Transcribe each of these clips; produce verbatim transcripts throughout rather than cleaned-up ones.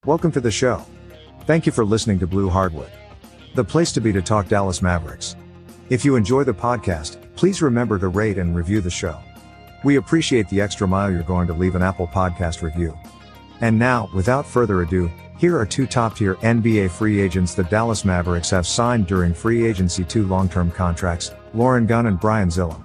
Welcome to the show. Thank you for listening to Blue Hardwood, the place to be to talk Dallas Mavericks. If you enjoy the podcast, please remember to rate and review the show. We appreciate the extra mile you're going to leave an Apple Podcast review. And now, without further ado, here are two top-tier N B A free agents the Dallas Mavericks have signed during free agency, two long-term contracts, Lauren Gunn and Brian Zillum.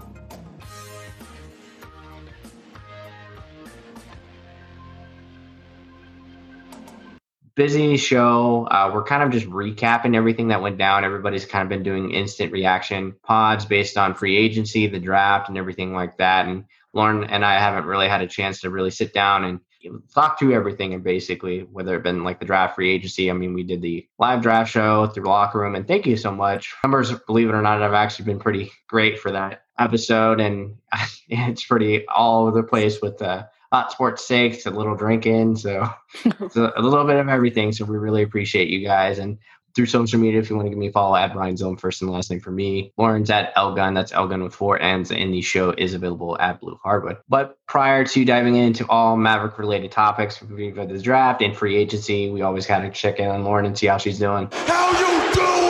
Busy show. Uh, we're kind of just recapping everything that went down. Everybody's kind of been doing instant reaction pods based on free agency, the draft, and everything like that. And Lauren and I haven't really had a chance to really sit down and talk through everything, and basically whether it been like the draft, free agency. I mean, we did the live draft show through the locker room, and thank you so much. Numbers, believe it or not, have actually been pretty great for that episode, and it's pretty all over the place with the uh, hot sports sakes, a little drinking. So it's a, a little bit of everything. So we really appreciate you guys. And through social media, if you want to give me a follow, at Brian Zillum, first and last name for me. Lauren's at Elgun. That's Elgun with four N's. And the show is available at Blue Hardwood. But prior to diving into all Maverick related topics, we go to the draft and free agency, we always got to check in on Lauren and see how she's doing. How you doing?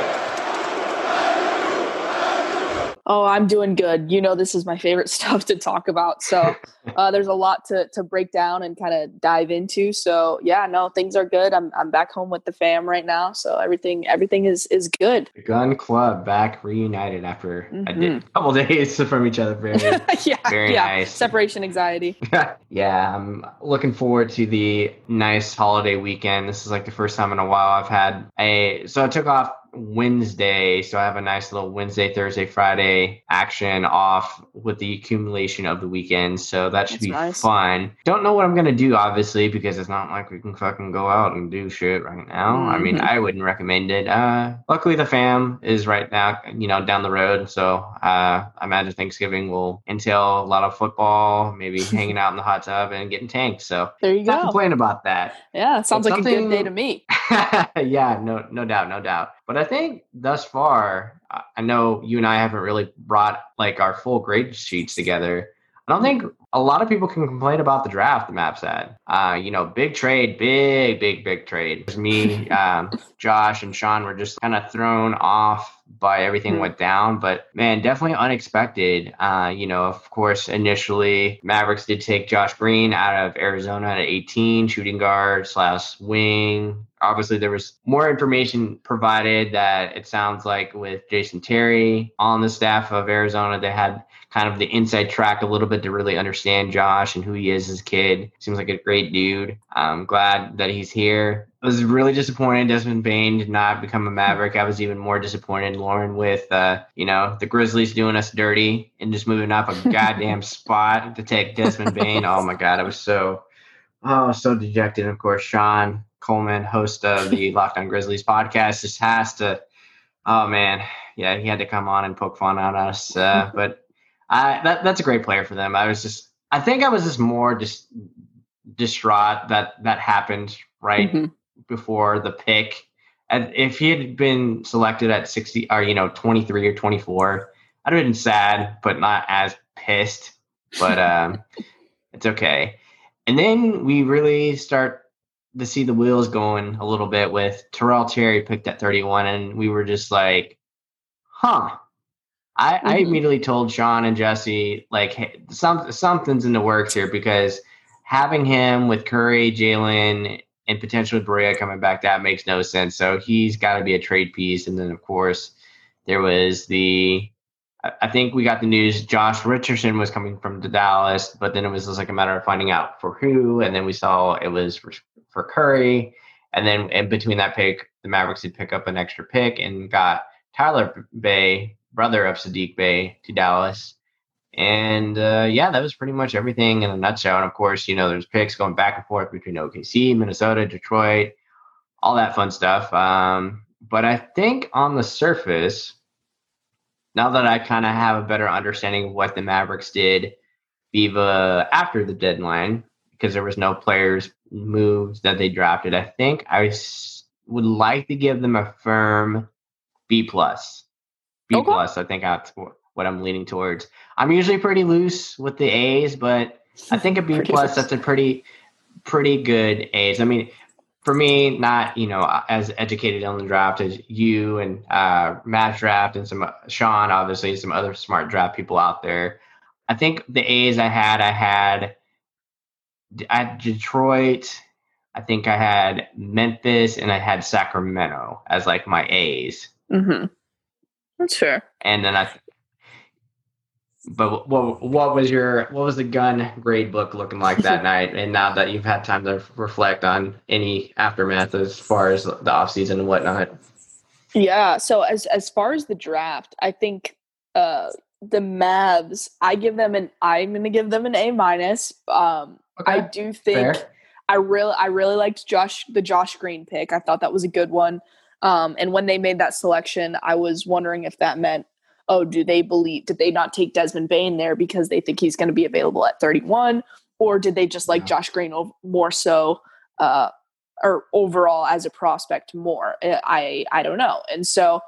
Oh, I'm doing good. You know, this is my favorite stuff to talk about. So uh, there's a lot to to break down and kind of dive into. So yeah, no, things are good. I'm I'm back home with the fam right now. So everything everything is is good. The Gun Club back reunited after Mm-hmm. a, di- couple days from each other. Very, yeah, very yeah. nice. Separation anxiety. Yeah, I'm looking forward to the nice holiday weekend. This is like the first time in a while I've had a, so I took off Wednesday, so I have a nice little Wednesday, Thursday, Friday action off with the accumulation of the weekend. So that should That's be nice. fun. Don't know what I'm gonna do, obviously, because it's not like we can fucking go out and do shit right now. Mm-hmm. I mean, I wouldn't recommend it. Uh, luckily, the fam is right now, you know, down the road. So uh, I imagine Thanksgiving will entail a lot of football, maybe hanging out in the hot tub and getting tanked. So There you not go. complain about that. Yeah, it sounds But like a good something- day to me. Yeah, no, no doubt, no doubt. But I think thus far, I- I know you and I haven't really brought like our full grade sheets together. I don't think a lot of people can complain about the draft the Mavs had. Uh, you know, big trade, big, big, big trade. Me, um, Josh, and Sean were just kind of thrown off by everything Mhm. went down. But man, definitely unexpected. Uh, you know, of course, initially Mavericks did take Josh Green out of Arizona at eighteen, shooting guard slash wing. Obviously, there was more information provided that it sounds like with Jason Terry on the staff of Arizona, they had kind of the inside track a little bit to really understand Josh and who he is as a kid. Seems like a great dude. I'm glad that he's here. I was really disappointed Desmond Bane did not become a Maverick. I was even more disappointed, Lauren, with, uh, you know, the Grizzlies doing us dirty and just moving up a goddamn spot to take Desmond Bane. Oh, my God. I was so, oh, so dejected. And of course, Sean Coleman, host of the Locked On Grizzlies podcast, just has to, oh, man. Yeah, he had to come on and poke fun at us. Uh, but I, that that's a great player for them. I was just, I think I was just more just distraught that that happened right Mhm. before the pick. And if he had been selected at sixty or, you know, twenty-three or twenty-four, I'd have been sad, but not as pissed. But um, it's okay. And then we really start to see the wheels going a little bit with Terrell Terry picked at thirty-one, and we were just like, huh. I, I Mhm. immediately told Sean and Jesse, like, hey, some, something's in the works here, because having him with Curry, Jalen, and potentially Berea coming back, that makes no sense. So he's got to be a trade piece. And then, of course, there was the I, I think we got the news Josh Richardson was coming from Dallas, but then it was just like a matter of finding out for who. And then we saw it was for, for Curry. And then in between that pick, the Mavericks did pick up an extra pick and got Tyler Bay, brother of Sadiq Bey, to Dallas. And uh, yeah, that was pretty much everything in a nutshell. And of course, you know, there's picks going back and forth between O K C, Minnesota, Detroit, all that fun stuff. Um, but I think on the surface, now that I kind of have a better understanding of what the Mavericks did Viva after the deadline, because there was no players moved that they drafted, I think I s- would like to give them a firm B plus. B Okay. plus, I think that's what I'm leaning towards. I'm usually pretty loose with the A's, but I think a B Pretty plus, loose. that's a pretty, pretty good A's. I mean, for me, not, you know, as educated on the draft as you and uh, Matt draft and some Sean, obviously, some other smart draft people out there. I think the A's I had, I had at Detroit. I think I had Memphis and I had Sacramento as like my A's. Mm-hmm. That's fair. And then I, but what what was your what was the gun grade book looking like that night? And now that you've had time to reflect on any aftermath as far as the offseason and whatnot. Yeah. So as as far as the draft, I think uh, the Mavs, I give them an I'm going to give them an A minus. Um, okay. I do think Fair. I really I really liked Josh the Josh Green pick. I thought that was a good one. Um, and when they made that selection, I was wondering if that meant, oh, do they believe, did they not take Desmond Bane there because they think he's going to be available at thirty-one? Or did they just like yeah. Josh Green more so, uh, or overall as a prospect more? I, I don't know. And so,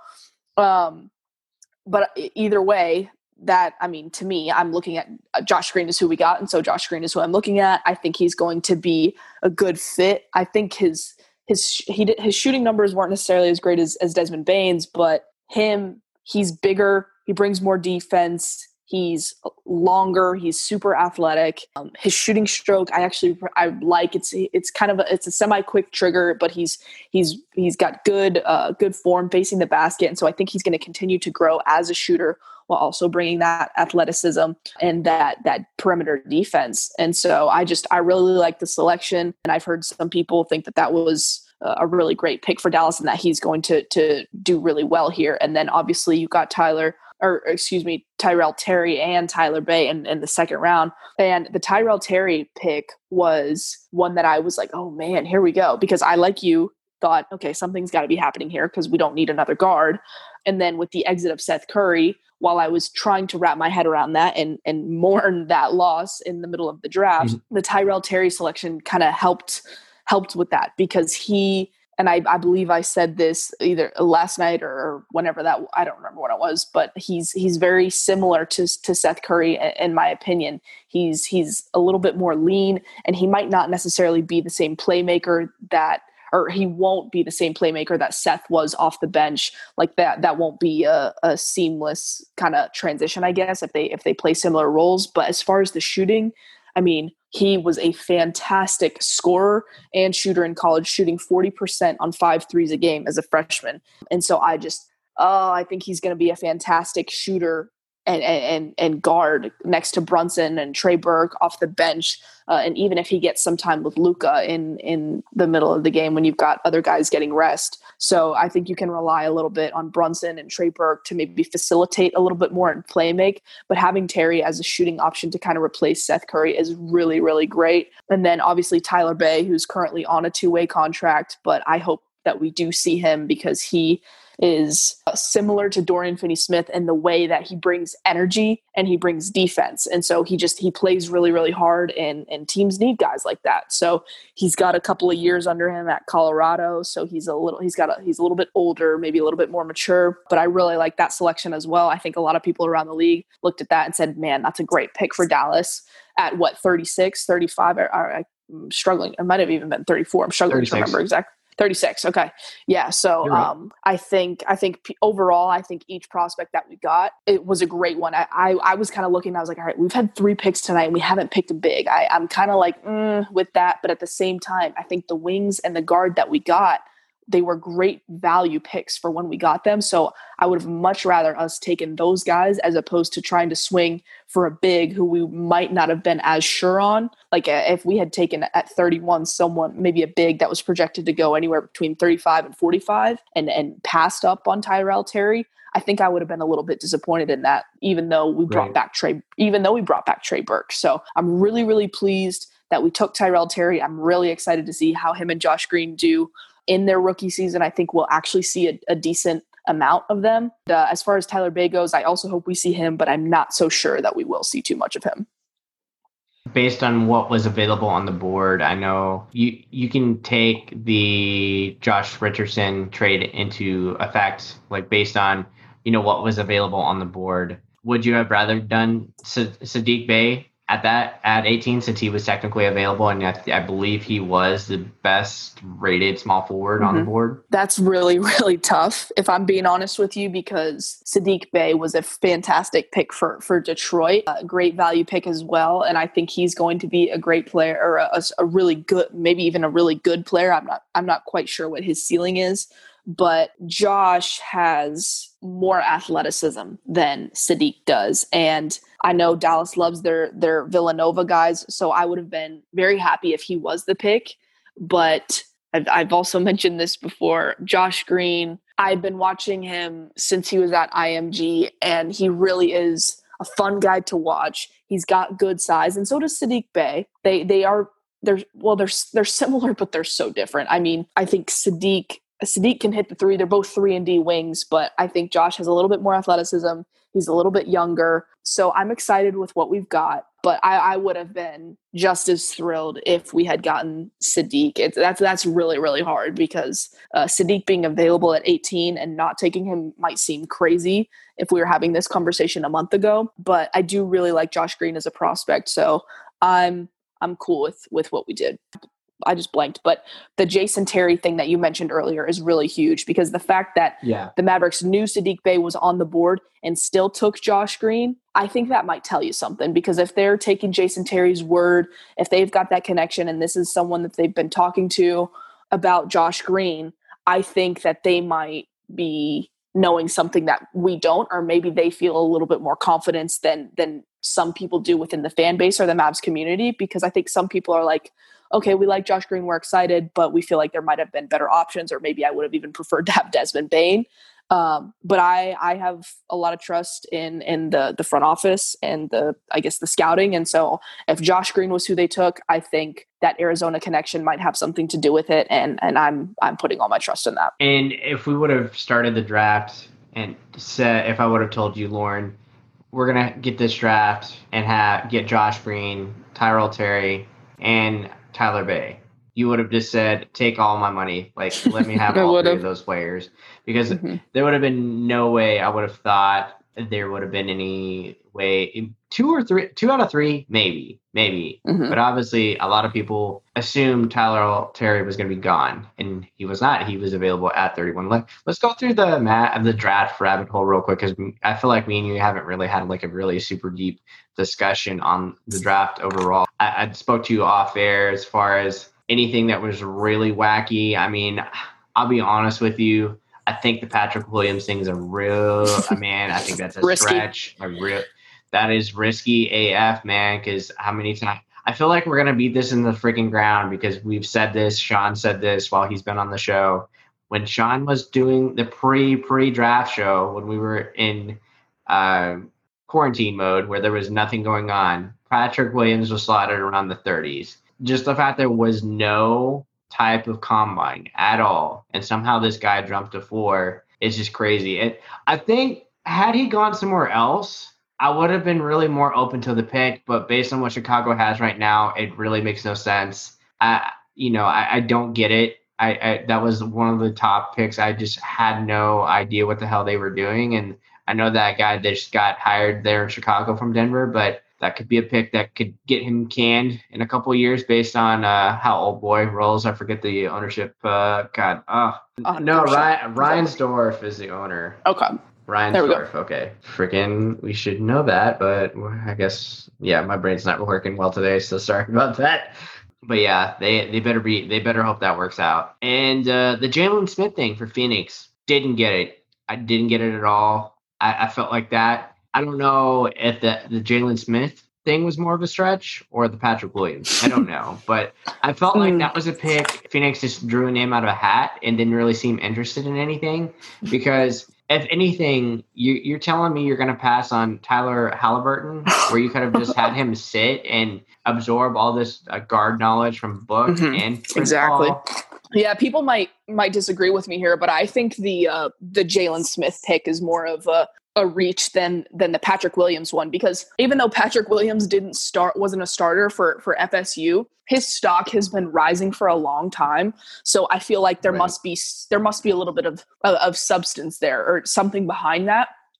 um, but either way, that, I mean, to me, I'm looking at uh, Josh Green is who we got. And so Josh Green is who I'm looking at. I think he's going to be a good fit. I think his, his, he did, his shooting numbers weren't necessarily as great as, as Desmond Bane's, but him, he's bigger. He brings more defense. He's longer. He's super athletic. Um, his shooting stroke, I actually I like. It's it's kind of a, it's a semi quick trigger, but he's he's he's got good uh, good form facing the basket, and so I think he's going to continue to grow as a shooter while also bringing that athleticism and that that perimeter defense. And so I just I really like the selection, and I've heard some people think that that was a really great pick for Dallas and that he's going to to do really well here. And then obviously you got Tyler, or excuse me, Tyrell Terry and Tyler Bay in, in the second round. And the Tyrell Terry pick was one that I was like, oh man, here we go. Because I, like you, thought, okay, something's got to be happening here because we don't need another guard. And then with the exit of Seth Curry, while I was trying to wrap my head around that and and mourn that loss in the middle of the draft, mm-hmm. the Tyrell Terry selection kind of helped helped with that because he, and I, I believe I said this either last night or whenever that, I don't remember what it was, but he's he's very similar to to Seth Curry in my opinion. He's he's a little bit more lean, and he might not necessarily be the same playmaker that, or he won't be the same playmaker that Seth was off the bench. Like that, that won't be a, a seamless kind of transition, I guess, if they if they play similar roles. But as far as the shooting, I mean, he was a fantastic scorer and shooter in college, shooting forty percent on five threes a game as a freshman. And so I just, oh, I think he's going to be a fantastic shooter and and and guard next to Brunson and Trey Burke off the bench. Uh, and even if he gets some time with Luka in, in the middle of the game when you've got other guys getting rest. So I think you can rely a little bit on Brunson and Trey Burke to maybe facilitate a little bit more and play make. But having Terry as a shooting option to kind of replace Seth Curry is really, really great. And then obviously Tyler Bay, who's currently on a two-way contract, but I hope that we do see him because he is similar to Dorian Finney-Smith in the way that he brings energy and he brings defense. And so he just, he plays really, really hard, and, and teams need guys like that. So he's got a couple of years under him at Colorado. So he's a little, he's got a, he's a little bit older, maybe a little bit more mature, but I really like that selection as well. I think a lot of people around the league looked at that and said, man, that's a great pick for Dallas at what, thirty-six, thirty-five. I, I, I'm struggling. It might've even been thirty-four. I'm struggling thirty-six. To remember exactly. thirty-six. Okay. Yeah. So right. um, I think, I think p- overall, I think each prospect that we got, it was a great one. I, I, I was kind of looking, I was like, all right, we've had three picks tonight and we haven't picked a big. I, I'm kind of like mm, with that. But at the same time, I think the wings and the guard that we got, they were great value picks for when we got them. So I would have much rather us taken those guys as opposed to trying to swing for a big who we might not have been as sure on. Like if we had taken at thirty-one, someone, maybe a big that was projected to go anywhere between thirty-five and forty-five and, and passed up on Tyrell Terry, I think I would have been a little bit disappointed in that, even though we brought right. back Trey, even though we brought back Trey Burke. So I'm really, really pleased that we took Tyrell Terry. I'm really excited to see how him and Josh Green do in their rookie season. I think we'll actually see a, a decent amount of them. Uh, as far as Tyler Bay goes, I also hope we see him, but I'm not so sure that we will see too much of him. Based on what was available on the board, I know you you can take the Josh Richardson trade into effect, like based on, you know, what was available on the board. Would you have rather done Sa- Saddiq Bey at that at eighteen, since he was technically available, and I, I believe he was the best rated small forward mm-hmm. on the board. That's really, really tough, if I'm being honest with you, because Saddiq Bey was a fantastic pick for, for Detroit, a great value pick as well. And I think he's going to be a great player, or a, a really good, maybe even a really good player. I'm not, I'm not quite sure what his ceiling is, but Josh has more athleticism than Saddiq does. And I know Dallas loves their, their Villanova guys, so I would have been very happy if he was the pick. But I've, I've also mentioned this before, Josh Green, I've been watching him since he was at I M G, and he really is a fun guy to watch. He's got good size, and so does Saddiq Bey. They they are they're well they're they're similar, but they're so different. I mean, I think Saddiq Saddiq can hit the three. They're both three and D wings, but I think Josh has a little bit more athleticism. He's a little bit younger. So I'm excited with what we've got, but I, I would have been just as thrilled if we had gotten Saddiq. It's, that's, that's really, really hard, because uh, Saddiq being available at eighteen and not taking him might seem crazy if we were having this conversation a month ago, but I do really like Josh Green as a prospect. So I'm, I'm cool with, with what we did. I just blanked, but the Jason Terry thing that you mentioned earlier is really huge, because the fact that yeah. the Mavericks knew Saddiq Bey was on the board and still took Josh Green, I think that might tell you something, because if they're taking Jason Terry's word, if they've got that connection, and this is someone that they've been talking to about Josh Green, I think that they might be knowing something that we don't, or maybe they feel a little bit more confidence than, than some people do within the fan base or the Mavs community, because I think some people are like, okay, we like Josh Green, we're excited, but we feel like there might have been better options, or maybe I would have even preferred to have Desmond Bane. Um, but I, I have a lot of trust in, in the, the front office and the, I guess the scouting. And so if Josh Green was who they took, I think that Arizona connection might have something to do with it. And, and I'm, I'm putting all my trust in that. And if we would have started the draft and said, if I would have told you, Lauren, we're going to get this draft and have, get Josh Green, Tyrell Terry, and Tyler Bey, you would have just said, take all my money. Like, let me have all three of those players. Because mm-hmm. there would have been no way I would have thought there would have been any way. Two or three, two out of three, maybe, maybe. Mm-hmm. But obviously, a lot of people assumed Tyler Terry was going to be gone, and he was not. He was available at thirty-one. Let, let's go through the mat, the draft rabbit hole real quick, because I feel like me and you haven't really had like a really super deep discussion on the draft overall. I, I spoke to you off air as far as anything that was really wacky. I mean, I'll be honest with you. I think the Patrick Williams thing is a real, I mean, I think that's a risky. stretch. A real, that is risky A F, man, because how many times, I feel like we're going to beat this in the freaking ground, because we've said this, Sean said this while he's been on the show. When Sean was doing the pre, pre-draft show, when we were in uh, quarantine mode where there was nothing going on, Patrick Williams was slotted around the thirties. Just the fact there was no type of combine at all, and somehow this guy jumped to four is just crazy. And I think had he gone somewhere else, I would have been really more open to the pick, but based on what Chicago has right now, it really makes no sense. I, you know, I, I don't get it. I, I that was one of the top picks. I just had no idea what the hell they were doing, and I know that guy that just got hired there in Chicago from Denver, but that could be a pick that could get him canned in a couple of years based on uh, how old boy rolls. I forget the ownership. Uh, God, oh, oh no, Ryan, Reinsdorf is the owner. Okay. Reinsdorf. Okay. Freaking, we should know that, but I guess, yeah, my brain's not working well today, so sorry about that. But yeah, they, they better be, they better hope that works out. And uh, the Jalen Smith thing for Phoenix, didn't get it. I didn't get it at all. I, I felt like that. I don't know if the, the Jalen Smith thing was more of a stretch or the Patrick Williams. I don't know. But I felt like that was a pick. Phoenix just drew a name out of a hat and didn't really seem interested in anything. Because if anything, you, you're telling me you're going to pass on Tyler Halliburton, where you could have just had him sit and absorb all this uh, guard knowledge from Book mm-hmm. and Chris exactly. Paul. Yeah, people might might disagree with me here, but I think the uh, the Jalen Smith pick is more of a a reach than than the Patrick Williams one, because even though Patrick Williams didn't start wasn't a starter for for F S U, his stock has been rising for a long time. So I feel like there right. must be there must be a little bit of of substance there or something behind that.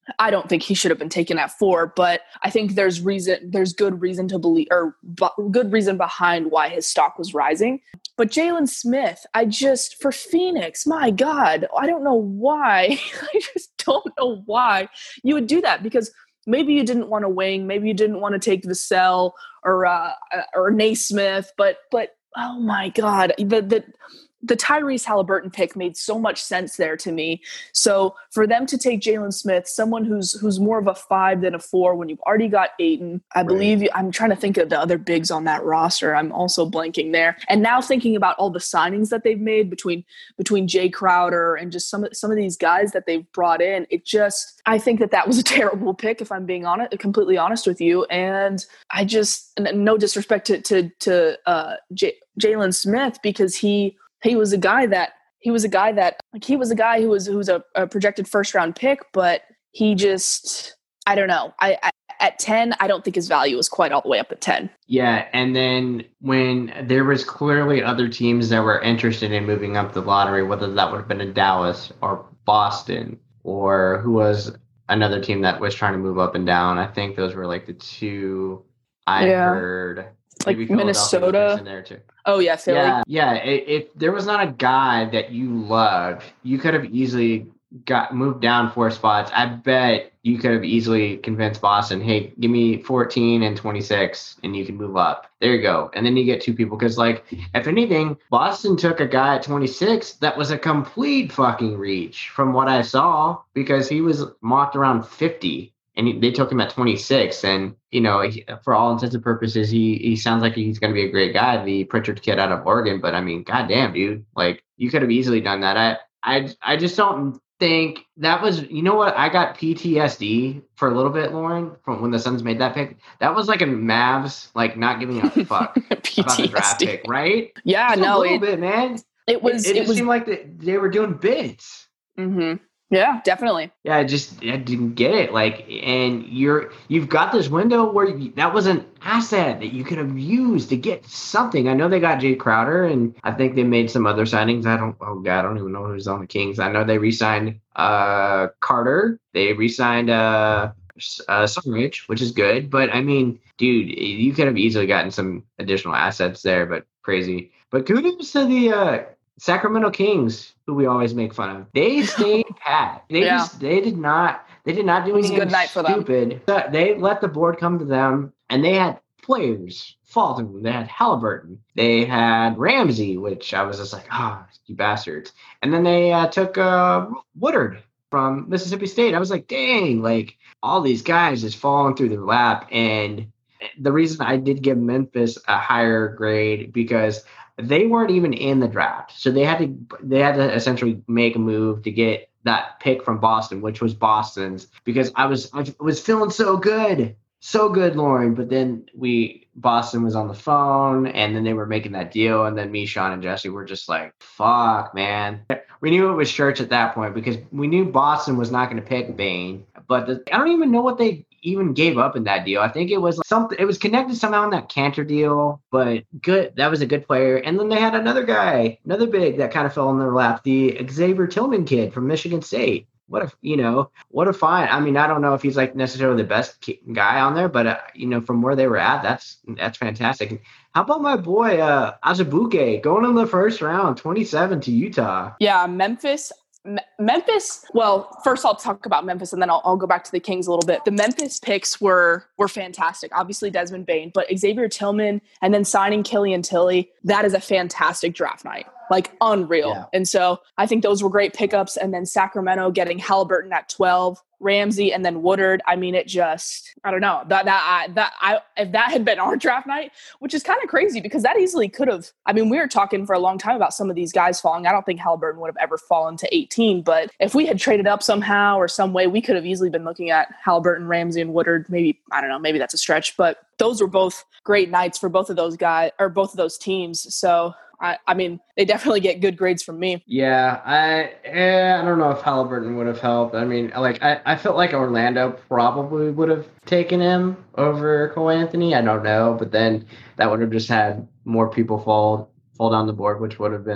I don't think he should have been taken at four, but I think there's reason, there's good reason to believe, or bu- good reason behind why his stock was rising. But Jalen Smith, I just, for Phoenix, my God, I don't know why. I just don't know why you would do that, because maybe you didn't want to wing, maybe you didn't want to take Vassell or uh, or Naismith, but but oh my God, the the the Tyrese Halliburton pick made so much sense there to me. So for them to take Jalen Smith, someone who's who's more of a five than a four, when you've already got Ayton, I believe, right. I'm trying to think of the other bigs on that roster. I'm also blanking there. And now thinking about all the signings that they've made between between Jay Crowder and just some, some of these guys that they've brought in, it just, I think that that was a terrible pick, if I'm being honest, completely honest with you. And I just, no disrespect to, to, to uh, J- Jalen Smith, because he, He was a guy that he was a guy that like he was a guy who was who was a, a projected first round pick, but he just I don't know. I, I at ten, I don't think his value was quite all the way up at ten. Yeah, and then when there was clearly other teams that were interested in moving up the lottery, whether that would have been in Dallas or Boston or who was another team that was trying to move up and down. I think those were like the two I yeah. heard. Like Minnesota. In there too. Oh yeah, Philly. Yeah, yeah. If, if there was not a guy that you loved, you could have easily got moved down four spots. I bet you could have easily convinced Boston, hey, give me fourteen and twenty-six, and you can move up. There you go. And then you get two people. Because, like, if anything, Boston took a guy at twenty-six that was a complete fucking reach from what I saw, because he was mocked around fifty. And they took him at twenty-six, and you know, he, for all intents and purposes, he he sounds like he's going to be a great guy, the Pritchard kid out of Oregon. But I mean, goddamn, dude, like you could have easily done that. I I I just don't think that was. You know what? I got P T S D for a little bit, Lauren, from when the Suns made that pick. That was like a Mavs, like not giving a fuck about the draft pick, right? Yeah, just no, a little it, bit, man. It was. It, it, it just was, seemed like the, they were doing bits. Mm-hmm. Yeah, definitely. Yeah, I just I didn't get it. Like, and you're you've got this window where you, that was an asset that you could have used to get something. I know they got Jay Crowder, and I think they made some other signings. I don't. Oh God, I don't even know who's on the Kings. I know they re-signed uh, Carter. They re-signed uh, uh, Sunridge, which is good. But I mean, dude, you could have easily gotten some additional assets there. But crazy. But kudos to the uh, Sacramento Kings, who we always make fun of. They stayed pat. They yeah. just they did not they did not do anything good night for stupid. Them. They let the board come to them, and they had players fall to them. They had Halliburton. They had Ramsey, which I was just like, ah, oh, you bastards. And then they uh, took uh, Woodard from Mississippi State. I was like, dang, like all these guys just falling through their lap. And the reason I did give Memphis a higher grade because they weren't even in the draft. So they had to they had to essentially make a move to get that pick from Boston, which was Boston's, because I was I was feeling so good. So good, Lauren. But then we Boston was on the phone, and then they were making that deal, and then me, Sean, and Jesse were just like, fuck, man. We knew it was church at that point because we knew Boston was not going to pick Bane. But the, I don't even know what they even gave up in that deal. I think it was like something, it was connected somehow in that Cantor deal, but good. That was a good player. And then they had another guy, another big that kind of fell in their lap, the Xavier Tillman kid from Michigan State. What a, you know, what a find. I mean, I don't know if he's like necessarily the best guy on there, but uh, you know, from where they were at, that's, that's fantastic. How about my boy, uh, Azubuike going in the first round, twenty-seven to Utah? Yeah. Memphis, M- Memphis. Well, first I'll talk about Memphis and then I'll, I'll go back to the Kings a little bit. The Memphis picks were, were fantastic. Obviously Desmond Bane, but Xavier Tillman and then signing Killian Tilly. That is a fantastic draft night. Like unreal. Yeah. And so I think those were great pickups. And then Sacramento getting Halliburton at twelve, Ramsey, and then Woodard. I mean, it just, I don't know that, that, I, that I, if that had been our draft night, which is kind of crazy because that easily could have, I mean, we were talking for a long time about some of these guys falling. I don't think Halliburton would have ever fallen to eighteen, but if we had traded up somehow or some way, we could have easily been looking at Halliburton, Ramsey, and Woodard. Maybe, I don't know, maybe that's a stretch, but those were both great nights for both of those guys or both of those teams. So I, I mean, they definitely get good grades from me. Yeah, I eh, I don't know if Halliburton would have helped. I mean, like I, I felt like Orlando probably would have taken him over Cole Anthony. I don't know, but then that would have just had more people fall fall down the board, which would have been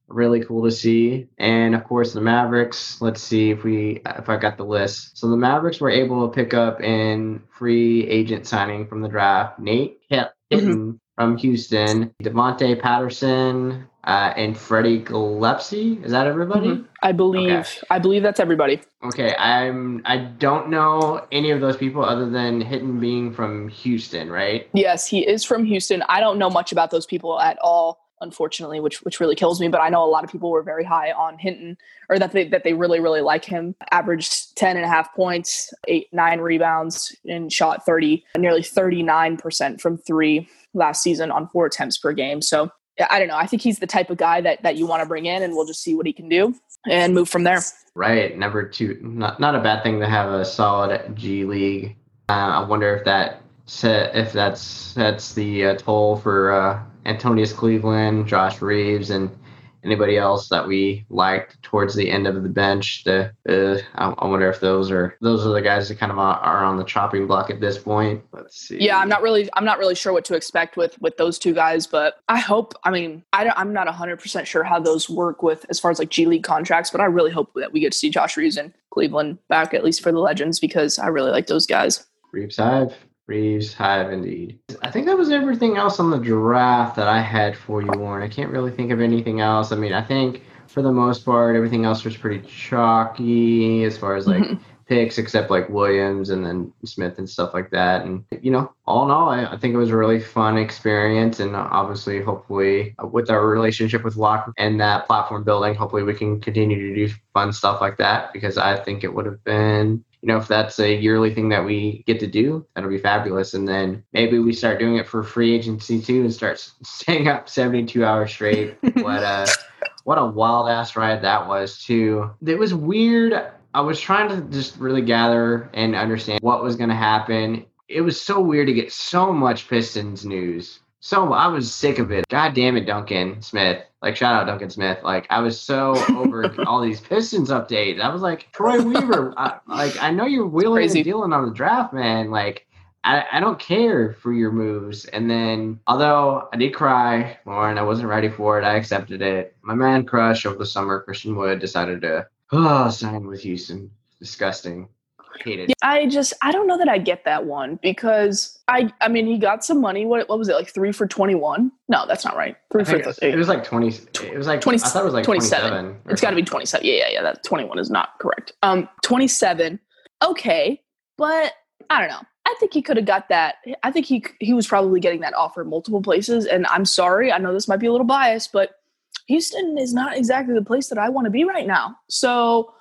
really cool to see. And of course, the Mavericks. Let's see if we if I got the list. So the Mavericks were able to pick up in free agent signing from the draft Nate Hitton mm-hmm. from Houston, Devontae Patterson, uh, and Freddie Gillespie. Is that everybody? Mm-hmm. I believe. Okay. I believe that's everybody. Okay, I'm. I don't know any of those people other than Hitton being from Houston, right? Yes, he is from Houston. I don't know much about those people at all, unfortunately, which which really kills me. But I know a lot of people were very high on Hinton, or that they that they really really like him. Averaged ten and a half points, eight nine rebounds, and shot thirty, nearly thirty nine percent from three last season on four attempts per game. So I don't know. I think he's the type of guy that that you want to bring in, and we'll just see what he can do and move from there. Right. Number two, not not a bad thing to have a solid G League. Uh, I wonder if that set, if that sets the uh, toll for uh, Antonius Cleveland, Josh Reeves, and anybody else that we liked towards the end of the bench. The uh, I, I wonder if those are those are the guys that kind of are, are on the chopping block at this point. Let's see. Yeah, I'm not really I'm not really sure what to expect with with those two guys, but I hope. I mean, I don't, I'm not one hundred percent sure how those work with as far as like G League contracts, but I really hope that we get to see Josh Reeves and Cleveland back, at least for the Legends, because I really like those guys. Reeves Hive. Reeves Hive, indeed. I think that was everything else on the draft that I had for you, Warren. I can't really think of anything else. I mean, I think for the most part, everything else was pretty chalky as far as like mm-hmm. picks, except like Williams and then Smith and stuff like that. And, you know, all in all, I, I think it was a really fun experience. And obviously, hopefully, uh, with our relationship with Locke and that platform building, hopefully we can continue to do fun stuff like that, because I think it would have been, you know, if that's a yearly thing that we get to do, that'll be fabulous. And then maybe we start doing it for free agency too and start staying up seventy-two hours straight. What a, what a wild ass ride that was too. It was weird. I was trying to just really gather and understand what was going to happen. It was so weird to get so much Pistons news. So I was sick of it. God damn it, Duncan Smith. Like, shout out Duncan Smith. Like, I was so over all these Pistons updates. I was like, Troy Weaver, I, like, I know you're wheeling Crazy. and dealing on the draft, man. Like, I, I don't care for your moves. And then, although I did cry, Lauren, I wasn't ready for it. I accepted it. My man crush over the summer, Christian Wood, decided to oh, sign with Houston. Disgusting. Hate it. I just, I don't know that I get that one, because I, I mean, he got some money. What, what was it, like three for twenty-one? No, that's not right. Three for th- it was like twenty. It was like twenty. I thought it was like twenty-seven. twenty-seven it's got to be twenty-seven. Yeah, yeah, yeah. That twenty-one is not correct. Um, twenty-seven. Okay, but I don't know. I think he could have got that. I think he he was probably getting that offer multiple places. And I'm sorry, I know this might be a little biased, but Houston is not exactly the place that I want to be right now. So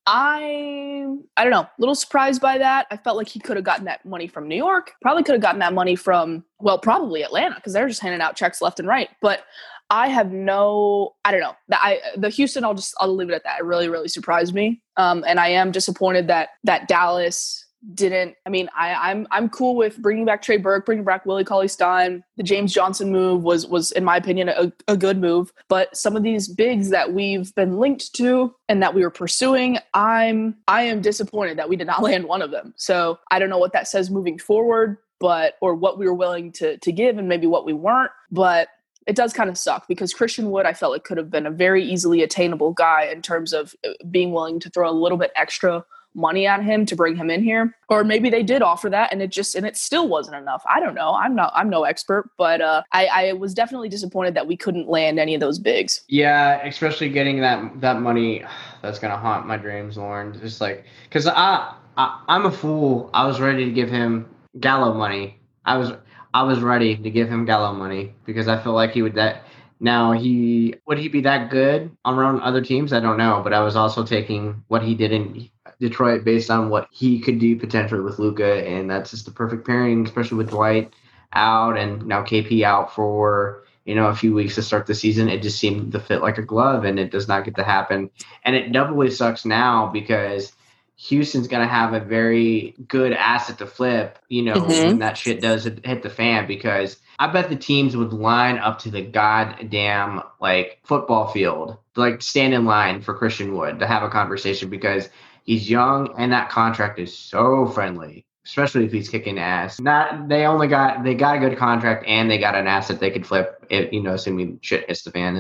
I, I don't know, a little surprised by that. I felt like he could have gotten that money from New York, probably could have gotten that money from, well, probably Atlanta, because they're just handing out checks left and right. But I have no, I don't know. The, I, the Houston, I'll just, I'll leave it at that. It really, really surprised me. Um, and I am disappointed that that Dallas didn't. I mean, I, I'm I'm cool with bringing back Trey Burke, bringing back Willie Cauley-Stein. The James Johnson move was was in my opinion a, a good move. But some of these bigs that we've been linked to and that we were pursuing, I'm I am disappointed that we did not land one of them. So I don't know what that says moving forward, but or what we were willing to to give and maybe what we weren't. But it does kind of suck, because Christian Wood, I felt it could have been a very easily attainable guy in terms of being willing to throw a little bit extra money at him to bring him in here. Or maybe they did offer that and it just, and it still wasn't enough. I don't know. I'm not, I'm no expert, but uh, I, I was definitely disappointed that we couldn't land any of those bigs. Yeah, especially getting that, that money. That's going to haunt my dreams, Lauren. Just like, cause I, I, I'm a fool. I was ready to give him Gallo money. I was, I was ready to give him Gallo money because I feel like he would that. Now, he would he be that good around other teams? I don't know. But I was also taking what he did in Detroit based on what he could do potentially with Luka. And that's just the perfect pairing, especially with Dwight out and now K P out for, you know, a few weeks to start the season. It just seemed to fit like a glove, and it does not get to happen. And it doubly sucks now because Houston's going to have a very good asset to flip, you know, mm-hmm. when that shit does hit the fan, because I bet the teams would line up to the goddamn, like, football field, like, stand in line for Christian Wood to have a conversation, because he's young and that contract is so friendly, especially if he's kicking ass. Not, they only got, they got a good contract and they got an asset they could flip, it, you know, assuming shit hits the fan. And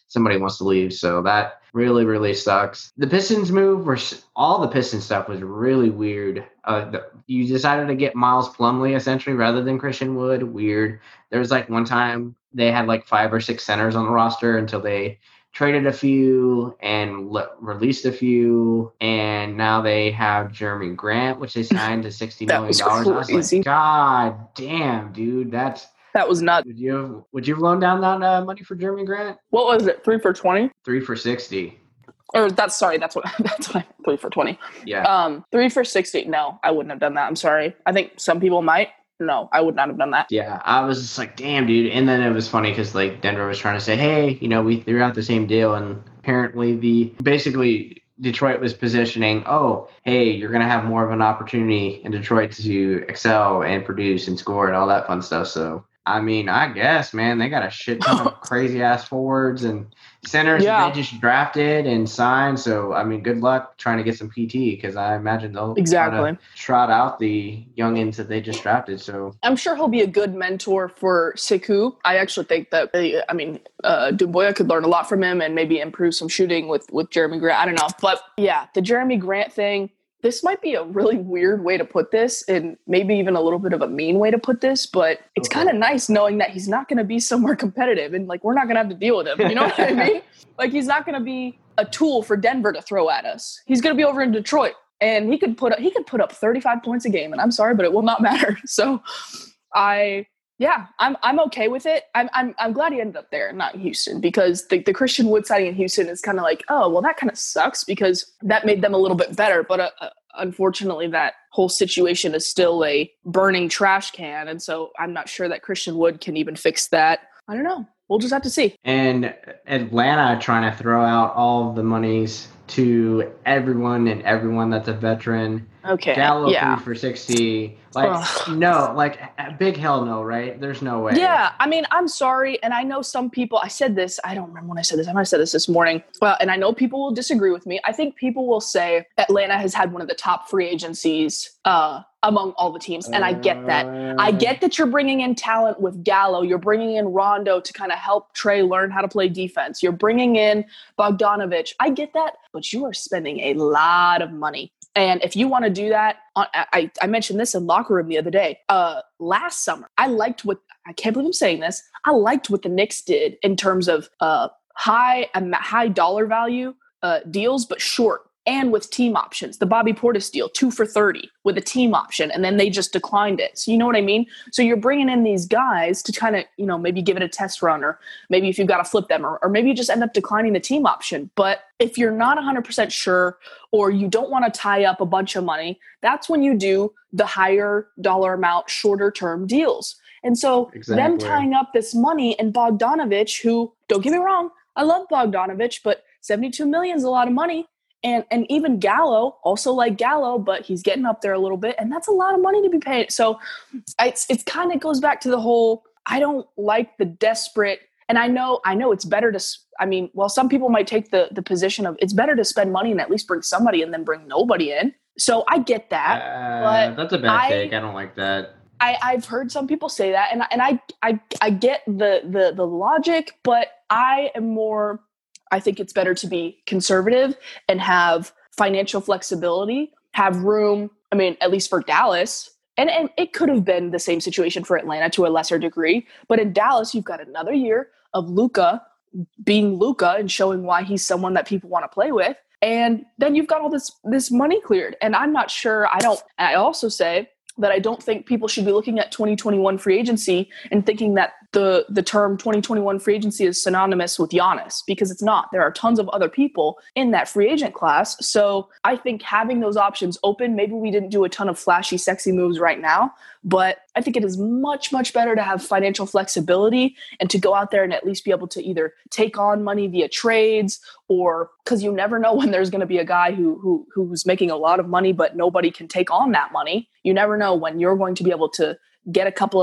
somebody wants to leave. So that really, really sucks. The Pistons move, were all the Pistons stuff was really weird. Uh, the, you decided to get Miles Plumlee essentially rather than Christian Wood. Weird. There was like one time they had like five or six centers on the roster until they traded a few and le- released a few, and now they have Jeremy Grant, which they signed to sixty million dollars. I was like, God damn, dude, that's that was nuts. Would you have would you have loaned down that uh, money for Jeremy Grant? What was it? Three for twenty? Three for sixty. Or that's sorry, that's what that's what three for twenty. Yeah. Um, three for sixty. No, I wouldn't have done that. I'm sorry. I think some people might. No, I would not have done that. Yeah, I was just like, damn, dude. And then it was funny because like Denver was trying to say, hey, you know, we threw out the same deal, and apparently the basically Detroit was positioning, oh, hey, you're gonna have more of an opportunity in Detroit to excel and produce and score and all that fun stuff. So I mean, I guess, man, they got a shit ton of crazy ass forwards and centers yeah. that they just drafted and signed. So, I mean, good luck trying to get some P T because I imagine they'll exactly trot out the youngins that they just drafted. So I'm sure he'll be a good mentor for Sekou. I actually think that, they, I mean, uh, Doumbouya could learn a lot from him and maybe improve some shooting with, with Jeremy Grant. I don't know. But yeah, the Jeremy Grant thing, this might be a really weird way to put this and maybe even a little bit of a mean way to put this, but it's okay. kind of nice knowing that he's not going to be somewhere competitive and like, we're not going to have to deal with him. You know what I mean? Like he's not going to be a tool for Denver to throw at us. He's going to be over in Detroit and he could put up, he could put up thirty-five points a game and I'm sorry, but it will not matter. So I, yeah, I'm I'm okay with it. I'm I'm I'm glad he ended up there, not Houston, because the, the Christian Wood signing in Houston is kind of like, oh, well, that kind of sucks because that made them a little bit better. But uh, uh, unfortunately, that whole situation is still a burning trash can, and so I'm not sure that Christian Wood can even fix that. I don't know. We'll just have to see. And Atlanta trying to throw out all of the monies to everyone and everyone that's a veteran. Okay. Gallo yeah. three for sixty. Like, Ugh. no, like big hell no, right? There's no way. Yeah. I mean, I'm sorry. And I know some people, I said this, I don't remember when I said this. I might have said this this morning. Well, and I know people will disagree with me. I think people will say Atlanta has had one of the top free agencies uh, among all the teams. And I get that. I get that you're bringing in talent with Gallo. You're bringing in Rondo to kind of help Trey learn how to play defense. You're bringing in Bogdanovich. I get that. But you are spending a lot of money. And if you want to do that, I, I mentioned this in locker room the other day. Uh, last summer, I liked what, I can't believe I'm saying this, I liked what the Knicks did in terms of uh, high, um, high dollar value uh, deals, but short. And with team options, the Bobby Portis deal, two for thirty with a team option, and then they just declined it. So you know what I mean? So you're bringing in these guys to kind of, you know, maybe give it a test run, or maybe if you've got to flip them, or, or maybe you just end up declining the team option. But if you're not one hundred percent sure, or you don't want to tie up a bunch of money, that's when you do the higher dollar amount, shorter term deals. And so exactly. them tying up this money and Bogdanovich, who, don't get me wrong, I love Bogdanovich, but seventy-two million is a lot of money. And and even Gallo, also like Gallo, but he's getting up there a little bit. And that's a lot of money to be paid. So it's it's kind of goes back to the whole, I don't like the desperate. And I know I know it's better to, I mean, well, some people might take the, the position of it's better to spend money and at least bring somebody and then bring nobody in. So I get that. Uh, but that's a bad I, take. I don't like that. I, I've heard some people say that. And, and I, I, I get the, the, the logic, but I am more... I think it's better to be conservative and have financial flexibility, have room. I mean, at least for Dallas, and, and it could have been the same situation for Atlanta to a lesser degree. But in Dallas, you've got another year of Luka being Luka and showing why he's someone that people want to play with. And then you've got all this, this money cleared. And I'm not sure. I don't, and I also say that I don't think people should be looking at twenty twenty-one free agency and thinking that the the term twenty twenty-one free agency is synonymous with Giannis, because it's not. There are tons of other people in that free agent class. So I think having those options open, maybe we didn't do a ton of flashy, sexy moves right now, but I think it is much, much better to have financial flexibility and to go out there and at least be able to either take on money via trades, or because you never know when there's going to be a guy who who who's making a lot of money, but nobody can take on that money. You never know when you're going to be able to get a couple of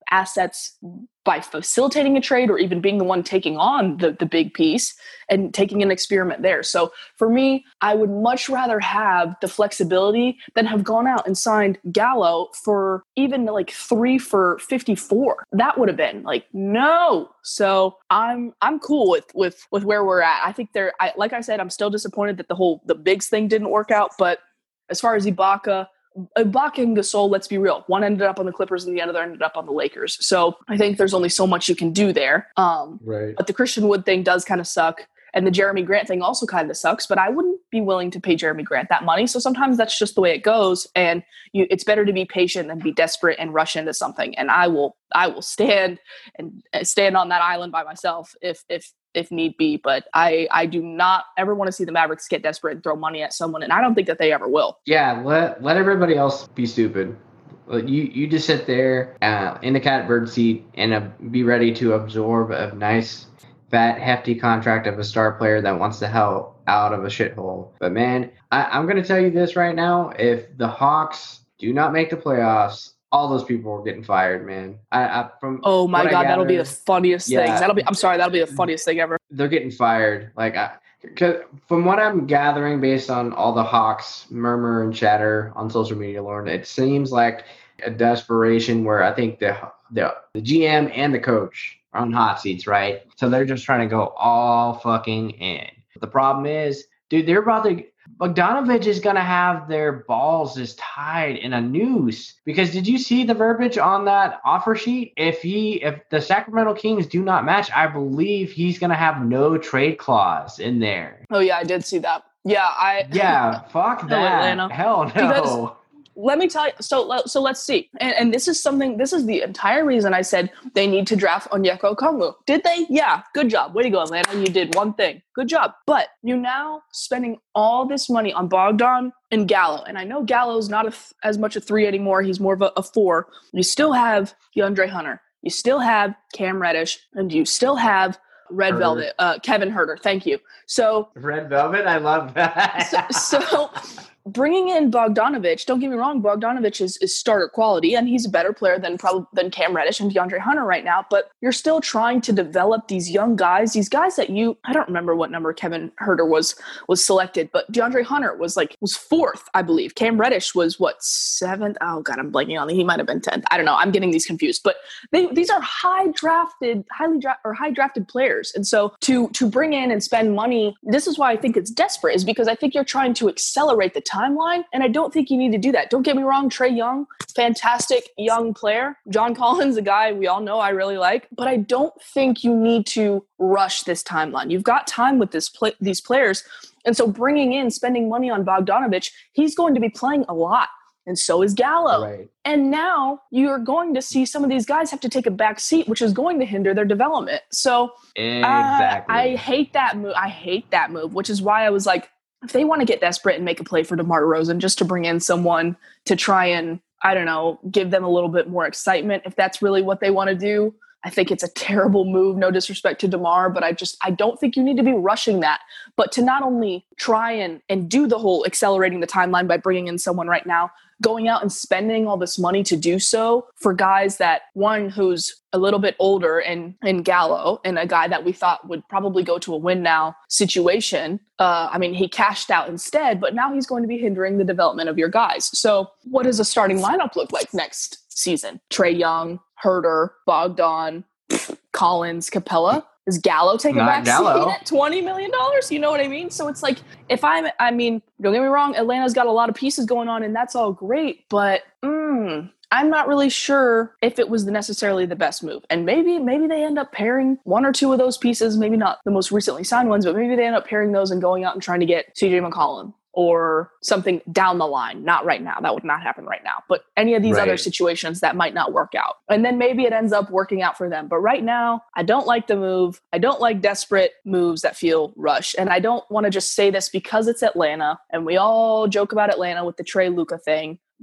assets by facilitating a trade or even being the one taking on the, the big piece and taking an experiment there. So for me, I would much rather have the flexibility than have gone out and signed Gallo for even like three for fifty-four. That would have been like, no. So I'm I'm cool with with with where we're at. I think they're I, like I said, I'm still disappointed that the whole the Bigs thing didn't work out. But as far as Ibaka, Ibaka and Gasol, let's be real. One ended up on the Clippers and the other ended up on the Lakers. So I think there's only so much you can do there. Um, right. But the Christian Wood thing does kind of suck. And the Jeremy Grant thing also kind of sucks, but I wouldn't be willing to pay Jeremy Grant that money. So sometimes that's just the way it goes. And you, it's better to be patient than be desperate and rush into something. And I will, I will stand and stand on that island by myself if, if, if need be. But I, I do not ever want to see the Mavericks get desperate and throw money at someone. And I don't think that they ever will. Yeah. Let, let everybody else be stupid. You, you just sit there uh, in the catbird seat and uh, be ready to absorb a nice, fat, hefty contract of a star player that wants to help out of a shithole. But man, I, I'm going to tell you this right now. If the Hawks do not make the playoffs, all those people are getting fired, man. I, I from Oh my God, gather, that'll be the funniest yeah, thing. That'll be, I'm sorry, that'll be the funniest thing ever. They're getting fired. Like, I, cause from what I'm gathering based on all the Hawks murmur and chatter on social media, Lauren, it seems like a desperation where I think the, the, the G M and the coach on hot seats, right? So they're just trying to go all fucking in. But the problem is, dude, they're about to Bogdanovich is going to have their balls just tied in a noose. Because did you see the verbiage on that offer sheet? If he, if the Sacramento Kings do not match, I believe he's going to have no trade clause in there. Oh yeah, I did see that. Yeah, I. Yeah, fuck that. Atlanta. Hell no. Because let me tell you. So, so let's see. And, and this is something. This is the entire reason I said they need to draft Onyeka Okongwu. Did they? Yeah. Good job. Way to go, Atlanta. You did one thing. Good job. But you now spending all this money on Bogdan and Gallo. And I know Gallo's not a th- as much a three anymore. He's more of a, a four. You still have DeAndre Hunter. You still have Cam Reddish. And you still have Red Herder. Velvet. Uh, Kevin Herter. Thank you. So Red Velvet. I love that. so, so bringing in Bogdanovich, don't get me wrong, Bogdanovich is, is starter quality, and he's a better player than probably than Cam Reddish and DeAndre Hunter right now, but you're still trying to develop these young guys, these guys that you, I don't remember what number Kevin Herter was was selected, but DeAndre Hunter was like, was fourth, I believe. Cam Reddish was what, seventh? Oh God, I'm blanking on it. He might have been tenth. I don't know. I'm getting these confused, but they, these are high drafted, highly dra- or high drafted players. And so to, to bring in and spend money, this is why I think it's desperate, is because I think you're trying to accelerate the timeline, and I don't think you need to do that. Don't get me wrong, Trae Young, fantastic young player. John Collins, a guy we all know I really like, but I don't think you need to rush this timeline. You've got time with this play- these players, and so bringing in, spending money on Bogdanovich, he's going to be playing a lot, and so is Gallo. Right. And now you're going to see some of these guys have to take a back seat, which is going to hinder their development. So exactly. uh, I hate that move. I hate that move, which is why I was like, if they want to get desperate and make a play for DeMar DeRozan just to bring in someone to try and, I don't know, give them a little bit more excitement, if that's really what they want to do, I think it's a terrible move. No disrespect to DeMar, but I just, I don't think you need to be rushing that. But to not only try and, and do the whole accelerating the timeline by bringing in someone right now, going out and spending all this money to do so for guys that, one, who's a little bit older and, and Gallo, and a guy that we thought would probably go to a win now situation. Uh, I mean, he cashed out instead, but now he's going to be hindering the development of your guys. So what does a starting lineup look like next season? Trae Young, Herter, Bogdan, Collins, Capella. Does Gallo take a back seat at twenty million dollars? You know what I mean? So it's like, if I'm, I mean, don't get me wrong, Atlanta's got a lot of pieces going on, and that's all great, but mm, I'm not really sure if it was the necessarily the best move. And maybe, maybe they end up pairing one or two of those pieces, maybe not the most recently signed ones, but maybe they end up pairing those and going out and trying to get C J McCollum or something down the line. Not right now. That would not happen right now. But any of these right. other situations that might not work out. And then maybe it ends up working out for them. But right now, I don't like the move. I don't like desperate moves that feel rushed. And I don't want to just say this because it's Atlanta. And we all joke about Atlanta with the Trey Luka thing.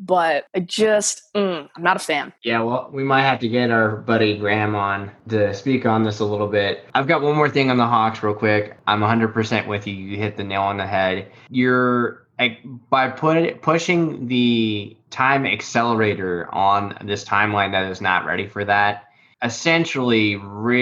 but I just, mm, I'm not a fan. Yeah, well, we might have to get our buddy Graham on to speak on this a little bit. I've got one more thing on the Hawks real quick. I'm one hundred percent with you. You hit the nail on the head. You're, like, by put, pushing the time accelerator on this timeline that is not ready for that, essentially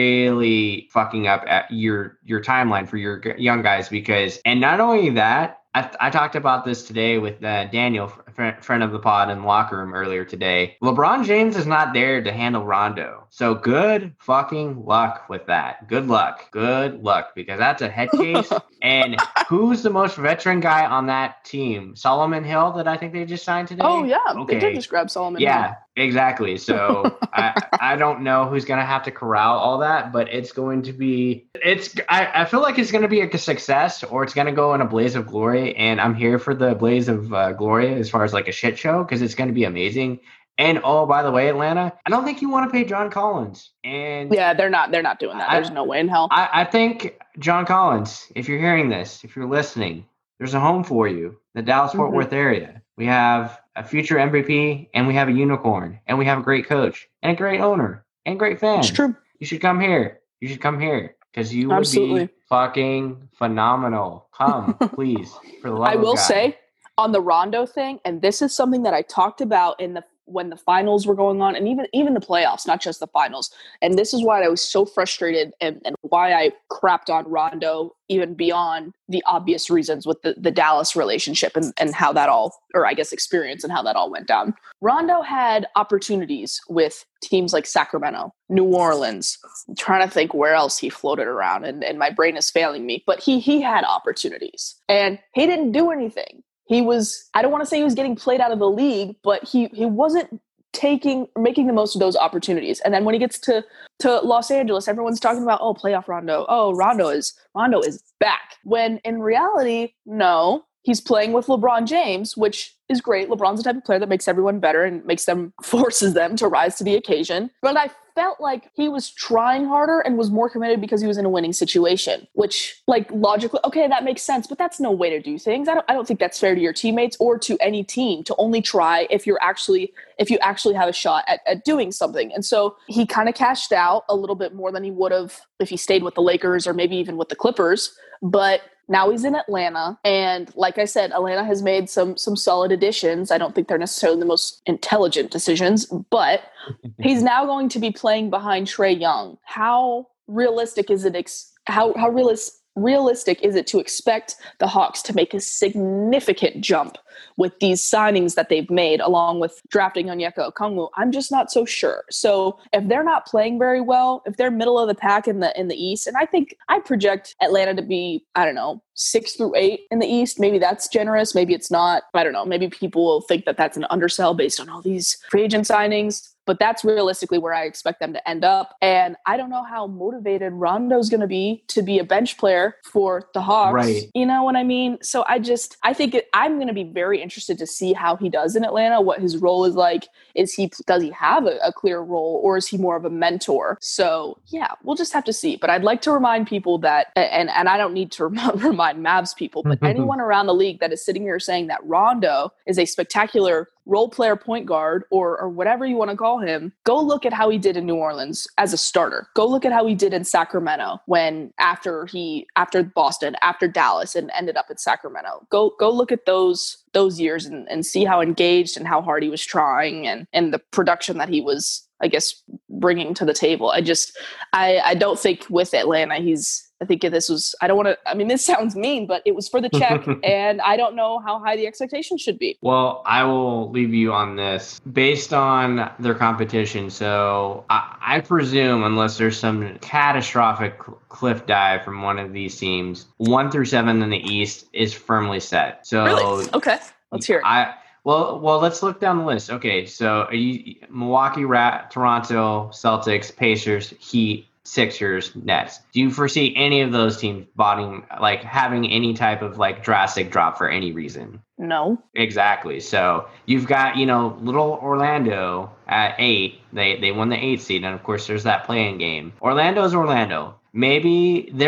really fucking up at your your timeline for your young guys. Because, and not only that, I, I talked about this today with uh, Daniel, fr- friend of the pod, in the locker room earlier today. LeBron James is not there to handle Rondo. So good fucking luck with that. Good luck. Good luck, because that's a head case. And who's the most veteran guy on that team? Solomon Hill, that I think they just signed today? Oh, yeah. Okay. They did just grab Solomon Yeah, Hill. exactly. So I, I don't know who's going to have to corral all that, but it's going to be, it's, I, I feel like it's going to be a success, or it's going to go in a blaze of glory. And I'm here for the blaze of uh, glory as far as like a shit show, because it's going to be amazing. And oh, by the way, Atlanta, I don't think you want to pay John Collins. And yeah, they're not. They're not doing that. There's I, no way in hell. I, I think John Collins, if you're hearing this, if you're listening, there's a home for you, the Dallas-Fort mm-hmm. Worth area. We have a future M V P, and we have a unicorn, and we have a great coach, and a great owner, and great fans. It's true. You should come here. You should come here, because you would Absolutely. be fucking phenomenal. Come, please, for the love I will of God. say on the Rondo thing, and this is something that I talked about in the when the finals were going on, and even even the playoffs, not just the finals. And this is why I was so frustrated, and, and why I crapped on Rondo, even beyond the obvious reasons with the, the Dallas relationship and, and how that all, or I guess experience and how that all went down. Rondo had opportunities with teams like Sacramento, New Orleans. I'm trying to think where else he floated around, and, and my brain is failing me, but he he had opportunities, and he didn't do anything. He was, I don't want to say he was getting played out of the league, but he, he wasn't taking, making the most of those opportunities. And then when he gets to, to Los Angeles, everyone's talking about, oh, playoff Rondo. Oh, Rondo is, Rondo is back. When in reality, no, he's playing with LeBron James, which is great. LeBron's the type of player that makes everyone better and makes them, forces them to rise to the occasion. But I felt like he was trying harder and was more committed because he was in a winning situation, which, like, logically, okay, that makes sense, but that's no way to do things. I don't, I don't think that's fair to your teammates or to any team to only try if you're actually, if you actually have a shot at, at doing something. And so he kind of cashed out a little bit more than he would have if he stayed with the Lakers or maybe even with the Clippers. But now he's in Atlanta, and like I said, Atlanta has made some some solid additions. I don't think they're necessarily the most intelligent decisions, but he's now going to be playing behind Trae Young. How realistic is it? Ex- how how realis- realistic is it to expect the Hawks to make a significant jump with these signings that they've made, along with drafting Onyeka Okongwu? I'm just not so sure. So if they're not playing very well, if they're middle of the pack in the in the East, and I think I project Atlanta to be, I don't know, six through eight in the East. Maybe that's generous. Maybe it's not. I don't know. Maybe people will think that that's an undersell based on all these free agent signings. But that's realistically where I expect them to end up. And I don't know how motivated Rondo's going to be to be a bench player for the Hawks. Right. You know what I mean? So I just, I think it, I'm going to be very interested to see how he does in Atlanta, what his role is like. Is he, does he have a, a clear role, or is he more of a mentor? So yeah, we'll just have to see. But I'd like to remind people that, and, and I don't need to remind Mavs people, but anyone around the league that is sitting here saying that Rondo is a spectacular role player point guard, or or whatever you want to call him, go look at how he did in New Orleans as a starter. Go look at how he did in Sacramento when after he after Boston, after Dallas, and ended up at Sacramento. Go go look at those those years and, and see how engaged and how hard he was trying, and and the production that he was, I guess, bringing to the table. I just I I don't think with Atlanta he's I think this was, I don't want to, I mean, this sounds mean, but it was for the check, and I don't know how high the expectations should be. Well, I will leave you on this. Based on their competition, so I, I presume, unless there's some catastrophic cliff dive from one of these teams, one through seven in the East is firmly set. So really? Okay, let's hear it. I, Well, well, let's look down the list. Okay, so are you Milwaukee, Rat, Toronto, Celtics, Pacers, Heat, Sixers, Nets. Do you foresee any of those teams bottoming, like having any type of like drastic drop for any reason? No. Exactly. So you've got, you know, little Orlando at eight. They they won the eighth seed, and of course there's that play-in game. Orlando's Orlando. Maybe they're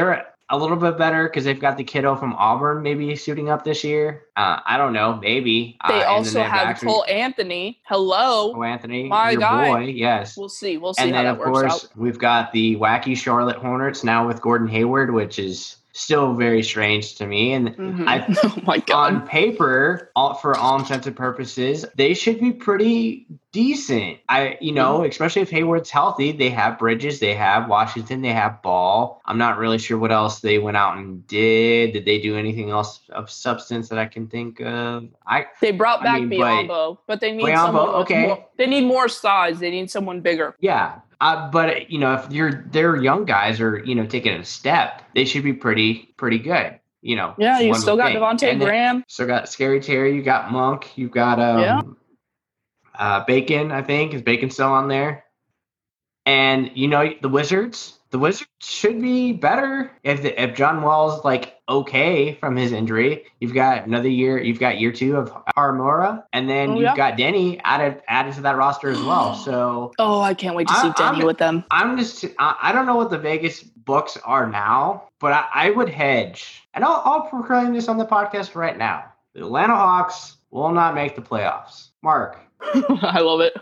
a little bit better because they've got the kiddo from Auburn maybe suiting up this year. Uh, I don't know, maybe. They uh, also have actually, Cole Anthony. Hello. Cole Anthony, my your guy. boy, yes. We'll see. We'll see and how then, that of works course, out. We've got the wacky Charlotte Hornets now with Gordon Hayward, which is still very strange to me. And mm-hmm. I, oh my God. on paper, all, for all intents and purposes, they should be pretty decent. I, you know, mm-hmm. especially if Hayward's healthy, they have Bridges, they have Washington, they have Ball. I'm not really sure what else they went out and did. Did they do anything else of substance that I can think of? I They brought I back mean, Biyombo, but, but they need Biyombo, someone with okay. more, they need more size. They need someone bigger. Yeah. Uh, but, you know, if you're their young guys are, you know, taking a step, they should be pretty, pretty good. You know, yeah, you still got Devontae Graham. Still got Scary Terry. You got Monk. You've got um, yeah. uh, Bacon, I think. Is Bacon still on there? And, you know, the Wizards. The Wizards should be better if the, if John Wall's like okay from his injury. You've got another year. You've got year two of Haramura, and then oh, you've yeah. got Denny added added to that roster as well. So oh, I can't wait to see I, Denny I'm, with them. I'm just I, I don't know what the Vegas books are now, but I, I would hedge, and I'll, I'll proclaim this on the podcast right now: the Atlanta Hawks will not make the playoffs. Mark, I love it.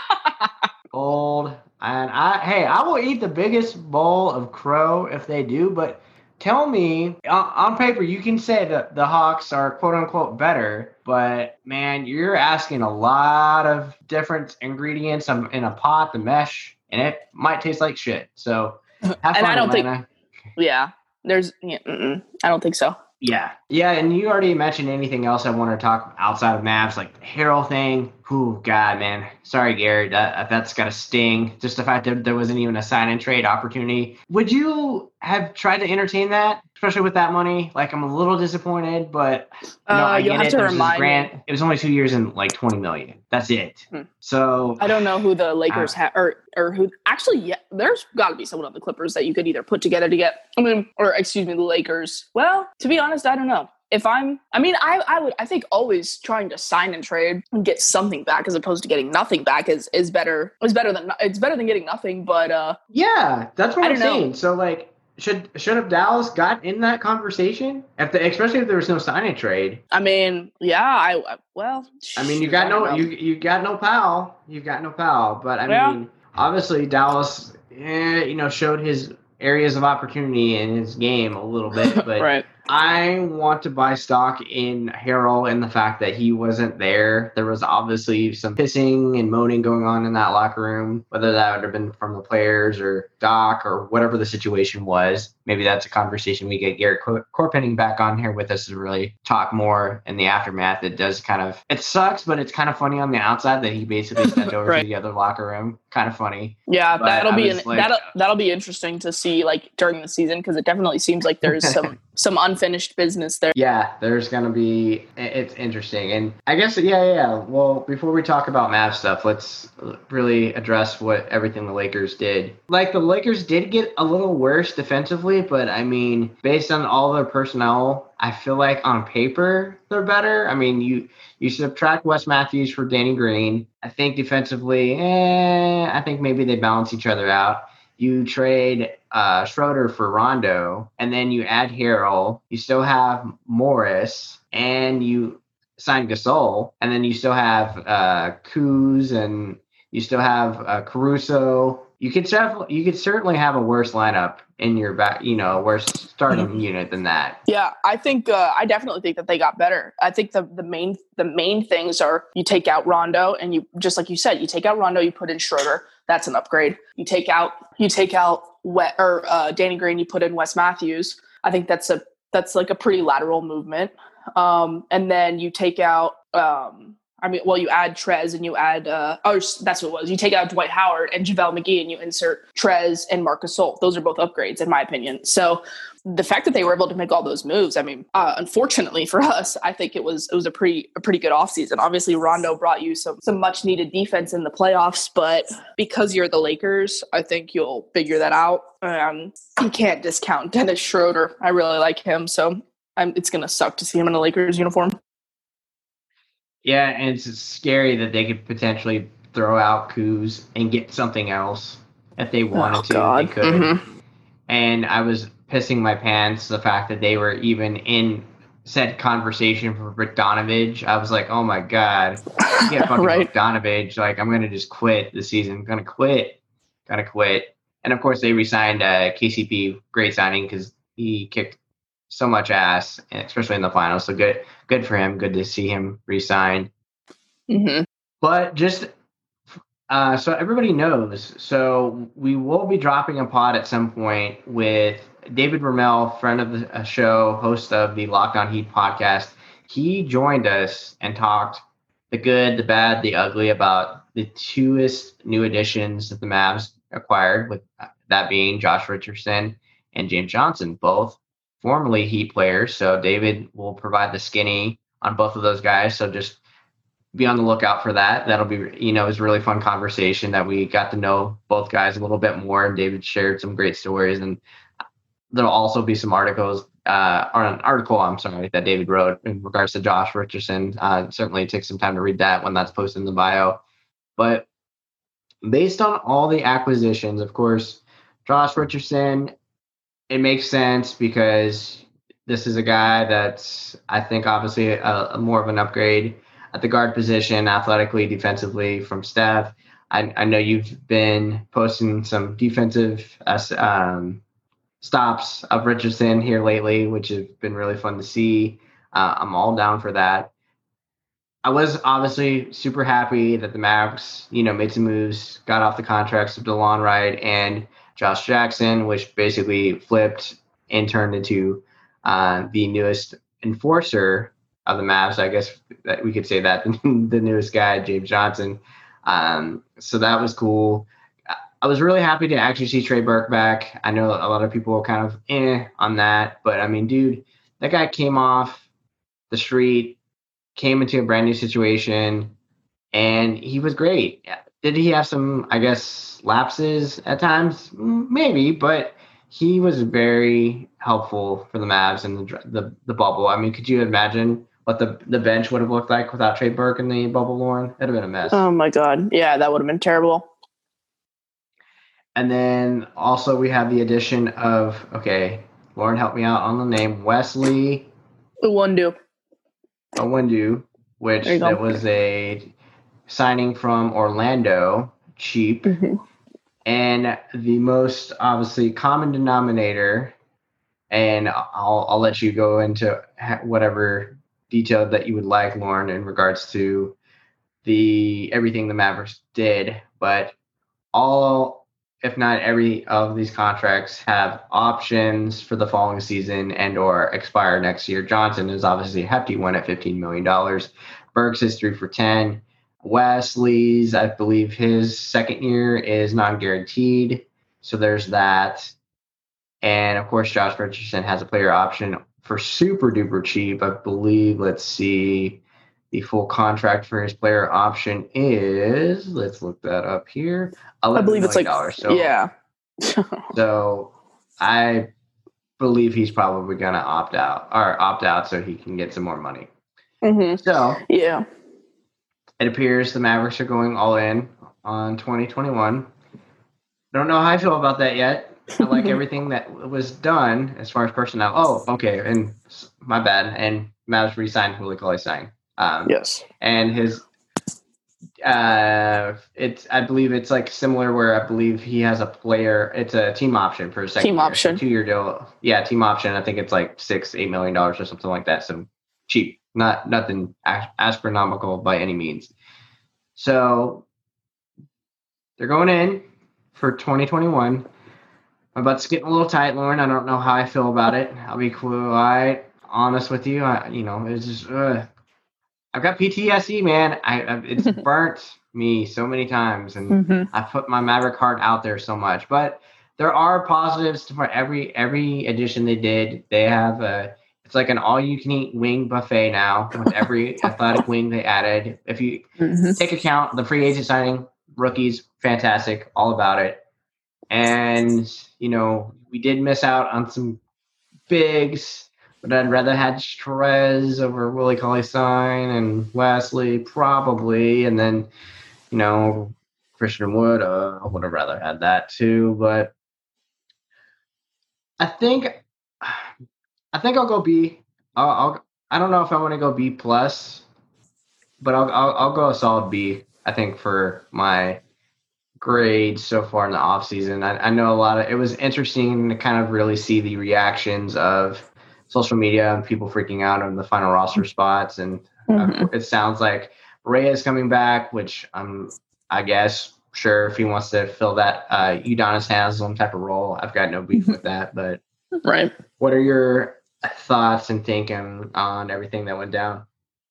Old. And I, hey, I will eat the biggest bowl of crow if they do. But tell me, on, on paper, you can say that the Hawks are quote unquote better. But man, you're asking a lot of different ingredients in a pot to mesh, and it might taste like shit. So have fun, and I don't Atlanta. think, yeah, there's, yeah, mm-mm, I don't think so. Yeah. Yeah, and you already mentioned anything else I want to talk outside of Mavs, like the Harrell thing. Ooh, God, man. Sorry, Garrett. That, that's got to sting. Just the fact that there wasn't even a sign-and trade opportunity. Would you have tried to entertain that, especially with that money? Like, I'm a little disappointed, but you know, uh, I you'll get have it. to There's remind grant. me. It was only two years and like twenty million dollars. That's it. Hmm. So I don't know who the Lakers uh, have, or or who actually. Yeah, there's got to be someone on the Clippers that you could either put together to get. I mean, or excuse me, the Lakers. Well, to be honest, I don't know. If I'm, I mean, I, I would, I think always trying to sign and trade and get something back as opposed to getting nothing back is, is better, is better than, it's better than getting nothing. But, uh, yeah, that's what I I'm don't know. saying. So like, should, should have Dallas got in that conversation? If the, especially if there was no sign and trade. I mean, yeah, I, well, I mean, you got no, you, you got no Powell, you've got no Powell, but I yeah. mean, obviously Dallas, eh, you know, showed his areas of opportunity in his game a little bit, but right. I want to buy stock in Harrell and the fact that he wasn't there. There was obviously some pissing and moaning going on in that locker room, whether that would have been from the players or Doc or whatever the situation was. Maybe that's a conversation we get Garrett Corpenning back on here with us to really talk more in the aftermath. It does kind of, it sucks, but it's kind of funny on the outside that he basically stepped over right. to the other locker room. Kind of funny. Yeah, but that'll I be an, like, that'll that'll be interesting to see like during the season because it definitely seems like there's some some unfinished business there. Yeah, there's gonna be. It's interesting, and I guess yeah, yeah. yeah. Well, before we talk about Mavs stuff, let's really address what everything the Lakers did. Like the Lakers did get a little worse defensively, but I mean, based on all their personnel, I feel like on paper they're better. I mean, you you subtract Wes Matthews for Danny Green. I think defensively, eh, I think maybe they balance each other out. You trade uh, Schroeder for Rondo, and then you add Harrell. You still have Morris, and you sign Gasol, and then you still have uh, Kuz, and you still have uh, Caruso. You could def- you could certainly have a worse lineup in your back, you know, a worse starting mm-hmm. unit than that. Yeah, I think uh, I definitely think that they got better. I think the the main the main things are you take out Rondo, and you just like you said, you take out Rondo, you put in Schroeder. That's an upgrade. You take out you take out Wet or uh, Danny Green, you put in Wes Matthews. I think that's a that's like a pretty lateral movement. Um, and then you take out. Um, I mean, well, you add Trez and you add, uh, oh, that's what it was. You take out Dwight Howard and JaVale McGee and you insert Trez and Marc Gasol. Those are both upgrades, in my opinion. So the fact that they were able to make all those moves, I mean, uh, unfortunately for us, I think it was it was a pretty a pretty good offseason. Obviously, Rondo brought you some some much needed defense in the playoffs, but because you're the Lakers, I think you'll figure that out. Um, you can't discount Dennis Schroeder. I really like him, so I'm, it's going to suck to see him in a Lakers uniform. Yeah, and it's scary that they could potentially throw out Kuz and get something else if they wanted oh, to. God. They could. Mm-hmm. And I was pissing my pants the fact that they were even in said conversation for Bogdanovich. I was like, oh my God, get fucking Right. Bogdanovich. Like, I'm going to just quit the season. I'm going to quit. Gotta quit. And of course, they re-signed uh, K C P. Great signing because he kicked so much ass, especially in the finals. So good, good for him. Good to see him re-signed. Mm-hmm. But just uh, so everybody knows, so we will be dropping a pod at some point with David Ramel, friend of the show, host of the Locked On Heat podcast. He joined us and talked the good, the bad, the ugly about the twoest new additions that the Mavs acquired, with that being Josh Richardson and James Johnson, both formerly Heat players. So David will provide the skinny on both of those guys. So just be on the lookout for that. That'll be, you know, it was a really fun conversation that we got to know both guys a little bit more. And David shared some great stories, and there'll also be some articles, uh, or an article, I'm sorry, that David wrote in regards to Josh Richardson. Uh, certainly take some time to read that when that's posted in the bio. But based on all the acquisitions, of course, Josh Richardson, it makes sense because this is a guy that's, I think, obviously a, a more of an upgrade at the guard position, athletically, defensively, from Steph. I, I know you've been posting some defensive uh, um, stops of Richardson here lately, which has been really fun to see. Uh, I'm all down for that. I was obviously super happy that the Mavs, you know, made some moves, got off the contracts of DeLon Wright and Josh Jackson, which basically flipped and turned into uh, the newest enforcer of the Mavs. I guess that we could say that the newest guy, James Johnson. Um, so that was cool. I was really happy to actually see Trey Burke back. I know a lot of people are kind of eh on that, but I mean, dude, that guy came off the street, came into a brand new situation, and he was great. Did he have some, I guess, lapses at times? Maybe, but he was very helpful for the Mavs in the the, the bubble. I mean, could you imagine what the, the bench would have looked like without Trey Burke in the bubble, Lauren? That'd have been a mess. Oh my God. Yeah, that would have been terrible. And then also we have the addition of, okay, Lauren, help me out on the name, Wesley Iwundu. Iwundu, which that was a signing from Orlando, cheap. Mm-hmm. And the most obviously common denominator, and I'll I'll let you go into whatever detail that you would like, Lauren, in regards to the everything the Mavericks did, but all, if not every of these contracts have options for the following season and or expire next year. Johnson is obviously a hefty one at fifteen million dollars. Burks is three for ten. Wesley's, I believe his second year is non-guaranteed. So there's that. And of course, Josh Richardson has a player option for super duper cheap. I believe, let's see, the full contract for his player option is, let's look that up here. I believe it's like, so, yeah. so I believe he's probably going to opt out or opt out so he can get some more money. Mm-hmm. So, yeah. It appears the Mavericks are going all in on twenty twenty-one. Don't know how I feel about that yet. I like everything that was done as far as personnel. Oh, okay. And my bad. And Mavs re-signed Willie Cauley-Stein. Um, yes. And his, uh, it's, I believe it's like similar where I believe he has a player, it's a team option for a second team year, option, two year deal. Yeah. Team option. I think it's like six, eight million dollars or something like that. So cheap. Not nothing astronomical by any means. So they're going in for twenty twenty-one. My butt's getting a little tight, Lauren. I don't know how I feel about it. I'll be quite honest with you. I, you know, it's just uh, I've got P T S D, man. I, I it's burnt me so many times, and mm-hmm. I put my Maverick heart out there so much. But there are positives for every every addition they did. They have a It's like an all-you-can-eat wing buffet now with every athletic wing they added. If you mm-hmm. take account, the free agent signing, rookies, fantastic, all about it. And, you know, we did miss out on some bigs, but I'd rather had Trez over Willie Cauley-Stein and Wesley probably. And then, you know, Christian Wood, uh, I would have rather had that too. But I think I think I'll go B. I'll, I'll I don't know if I want to go B plus, but I'll, I'll I'll go a solid B. I think for my grade so far in the off season. I, I know a lot of it was interesting to kind of really see the reactions of social media and people freaking out on the final roster spots. And mm-hmm. uh, it sounds like Ray is coming back, which I'm I guess sure if he wants to fill that uh, Udonis Haslem type of role, I've got no beef with that. But right, what are your thoughts and thinking on everything that went down?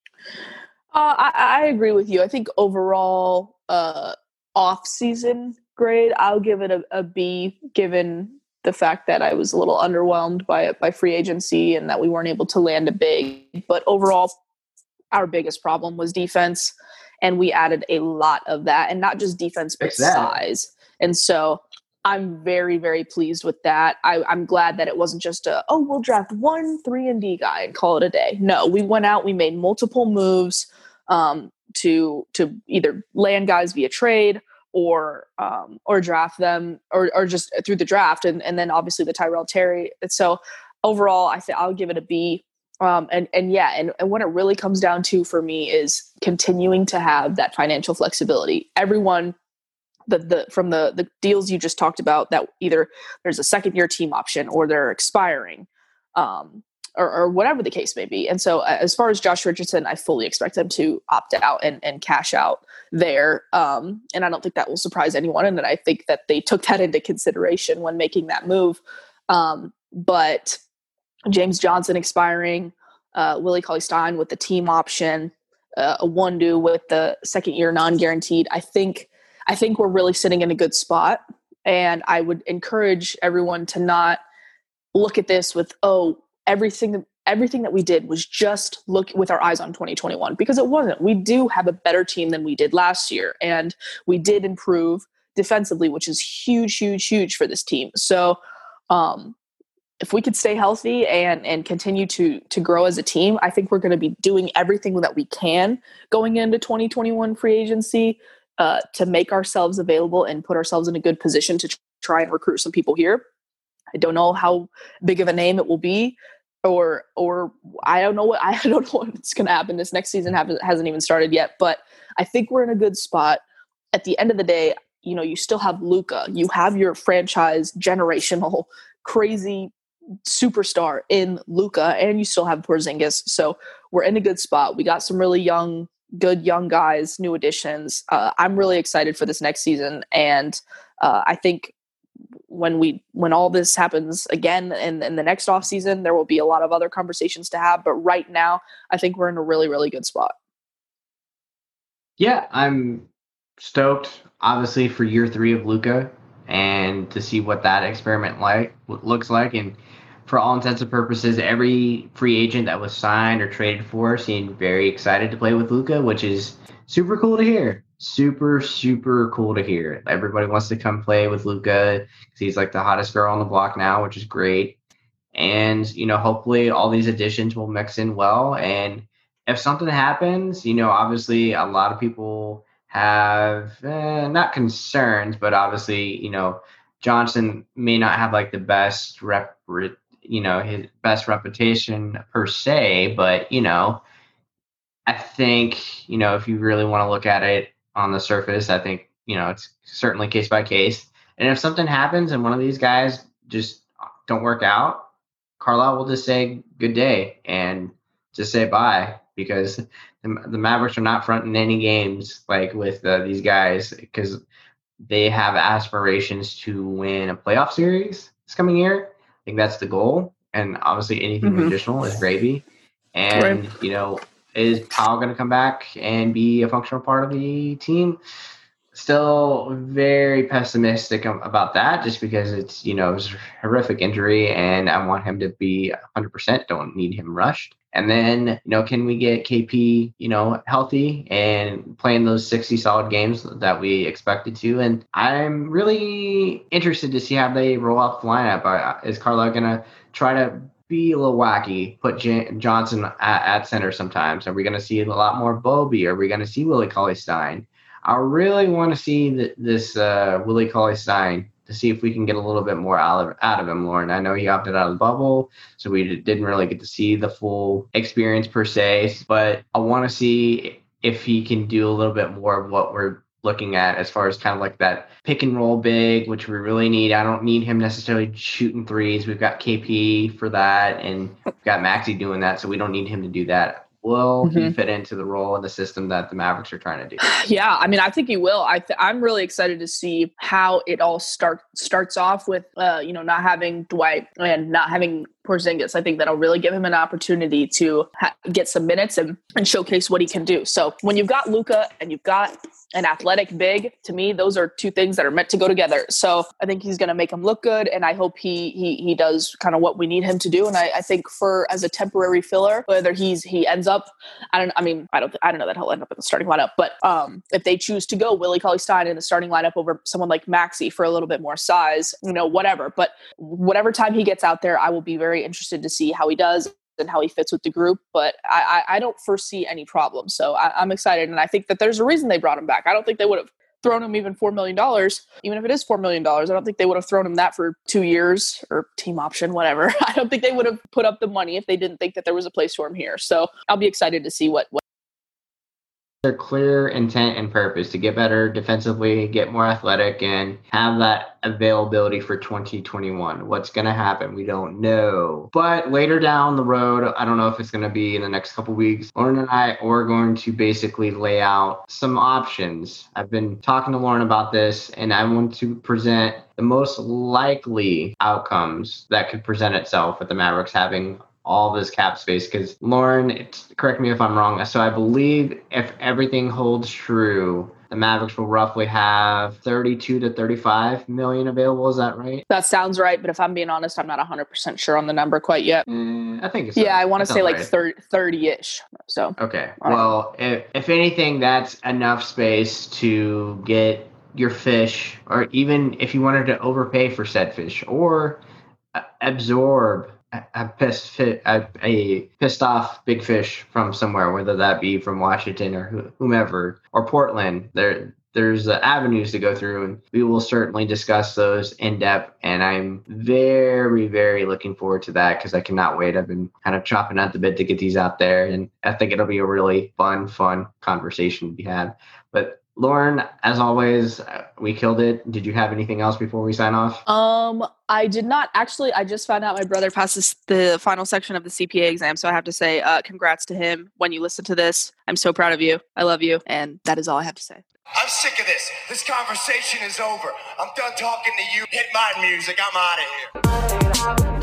Uh, I, I agree with you. I think overall, uh, off-season grade, I'll give it a, a B, given the fact that I was a little underwhelmed by it by free agency and that we weren't able to land a big. But overall, our biggest problem was defense, and we added a lot of that, and not just defense, but size. And so I'm very, very pleased with that. I, I'm glad that it wasn't just a, oh, we'll draft one three and D guy and call it a day. No, we went out, we made multiple moves um, to to either land guys via trade or um, or draft them or or just through the draft, and, and then obviously the Tyrell Terry. And so overall, I think I'll give it a B. Um, and and yeah, and, and what it really comes down to for me is continuing to have that financial flexibility. Everyone. The, the from the the deals you just talked about, that either there's a second year team option or they're expiring, um, or, or whatever the case may be. And so as far as Josh Richardson, I fully expect them to opt out and, and cash out there. Um, and I don't think that will surprise anyone. And that I think that they took that into consideration when making that move. Um, but James Johnson expiring, uh, Willie Cauley-Stein with the team option, uh, a Wondu with the second year non-guaranteed. I think I think we're really sitting in a good spot, and I would encourage everyone to not look at this with, oh, everything, everything that we did was just look with our eyes on twenty twenty-one, because it wasn't. We do have a better team than we did last year, and we did improve defensively, which is huge, huge, huge for this team. So um, if we could stay healthy and and continue to to grow as a team, I think we're going to be doing everything that we can going into twenty twenty-one free agency, Uh, to make ourselves available and put ourselves in a good position to try and recruit some people here. I don't know how big of a name it will be, or or I don't know what I don't know what's going to happen. This next season hasn't even started yet, but I think we're in a good spot. At the end of the day, you know, you still have Luka, you have your franchise generational crazy superstar in Luka, and you still have Porzingis. So we're in a good spot. We got some really young. good young guys, new additions. Uh, I'm really excited for this next season. And uh, I think when we, when all this happens again in, in the next off season, there will be a lot of other conversations to have. But right now, I think we're in a really, really good spot. Yeah, I'm stoked, obviously, for year three of Luka and to see what that experiment like looks like. And for all intents and purposes, every free agent that was signed or traded for seemed very excited to play with Luka, which is super cool to hear. Super, super cool to hear. Everybody wants to come play with Luka because he's like the hottest girl on the block now, which is great. And, you know, hopefully all these additions will mix in well. And if something happens, you know, obviously a lot of people have eh, not concerns, but obviously, you know, Johnson may not have like the best rep. you know, his best reputation per se, but, you know, I think, you know, if you really want to look at it on the surface, I think, you know, it's certainly case by case. And if something happens and one of these guys just don't work out, Carlisle will just say good day and just say bye, because the, the Mavericks are not fronting any games like with uh, these guys, because they have aspirations to win a playoff series this coming year. I think that's the goal, and obviously anything mm-hmm. additional is gravy. And right. you know, is Powell going to come back and be a functional part of the team? Still very pessimistic about that, just because it's, you know, it's a horrific injury, and I want him to be one hundred percent. Don't need him rushed. And then, you know, can we get K P, you know, healthy and playing those sixty solid games that we expected to? And I'm really interested to see how they roll out the lineup. Is Carlisle going to try to be a little wacky, put J- Johnson at, at center sometimes? Are we going to see a lot more Bobby? Are we going to see Willie Cauley-Stein? I really want to see the, this uh, Willie Cauley-Stein to see if we can get a little bit more out of, out of him, Lauren. I know he opted out of the bubble, so we didn't really get to see the full experience per se, but I want to see if he can do a little bit more of what we're looking at as far as kind of like that pick and roll big, which we really need. I don't need him necessarily shooting threes. We've got K P for that, and we've got Maxey doing that, so we don't need him to do that. Will mm-hmm. he fit into the role in the system that the Mavericks are trying to do? Yeah, I mean, I think he will. I th- I'm really excited to see how it all start starts off with, uh, you know, not having Dwight and not having Porzingis. I think that'll really give him an opportunity to ha- get some minutes and, and showcase what he can do. So when you've got Luka and you've got an athletic big, to me, those are two things that are meant to go together. So I think he's going to make him look good, and I hope he he he does kind of what we need him to do. And I, I think for as a temporary filler, whether he's he ends up, I don't, I mean, I don't, I don't know that he'll end up in the starting lineup, but um, if they choose to go Willie Cauley-Stein in the starting lineup over someone like Maxey for a little bit more size, you know, whatever. But whatever time he gets out there, I will be very interested to see how he does and how he fits with the group, but I, I, I don't foresee any problems. So I, I'm excited, and I think that there's a reason they brought him back. I don't think they would have thrown him even four million dollars, even if it is four million dollars. I don't think they would have thrown him that for two years or team option, whatever. I don't think they would have put up the money if they didn't think that there was a place for him here. So I'll be excited to see what, what their clear intent and purpose to get better defensively, get more athletic, and have that availability for twenty twenty-one. What's going to happen? We don't know. But later down the road, I don't know if it's going to be in the next couple weeks, Lauren and I are going to basically lay out some options. I've been talking to Lauren about this, and I want to present the most likely outcomes that could present itself with the Mavericks having all this cap space. Because Lauren, correct me if I'm wrong, so I believe if everything holds true, the Mavericks will roughly have thirty-two to thirty-five million available. Is that right? That sounds right. But if I'm being honest, I'm not one hundred percent sure on the number quite yet. Mm, I think it's yeah, I want to say like right. thirty-ish. So okay. Well, if, if anything, that's enough space to get your fish, or even if you wanted to overpay for said fish, or uh, absorb a pissed fit, a, a pissed off big fish from somewhere, whether that be from Washington or whomever, or Portland. There, there's uh, avenues to go through, and we will certainly discuss those in depth. And I'm very, very looking forward to that because I cannot wait. I've been kind of chopping at the bit to get these out there, and I think it'll be a really fun, fun conversation to be had. But Lauren, as always, we killed it. Did you have anything else before we sign off? Um, I did not. Actually, I just found out my brother passes the final section of the C P A exam. So I have to say uh, congrats to him. When you listen to this, I'm so proud of you. I love you. And that is all I have to say. I'm sick of this. This conversation is over. I'm done talking to you. Hit my music. I'm out of here.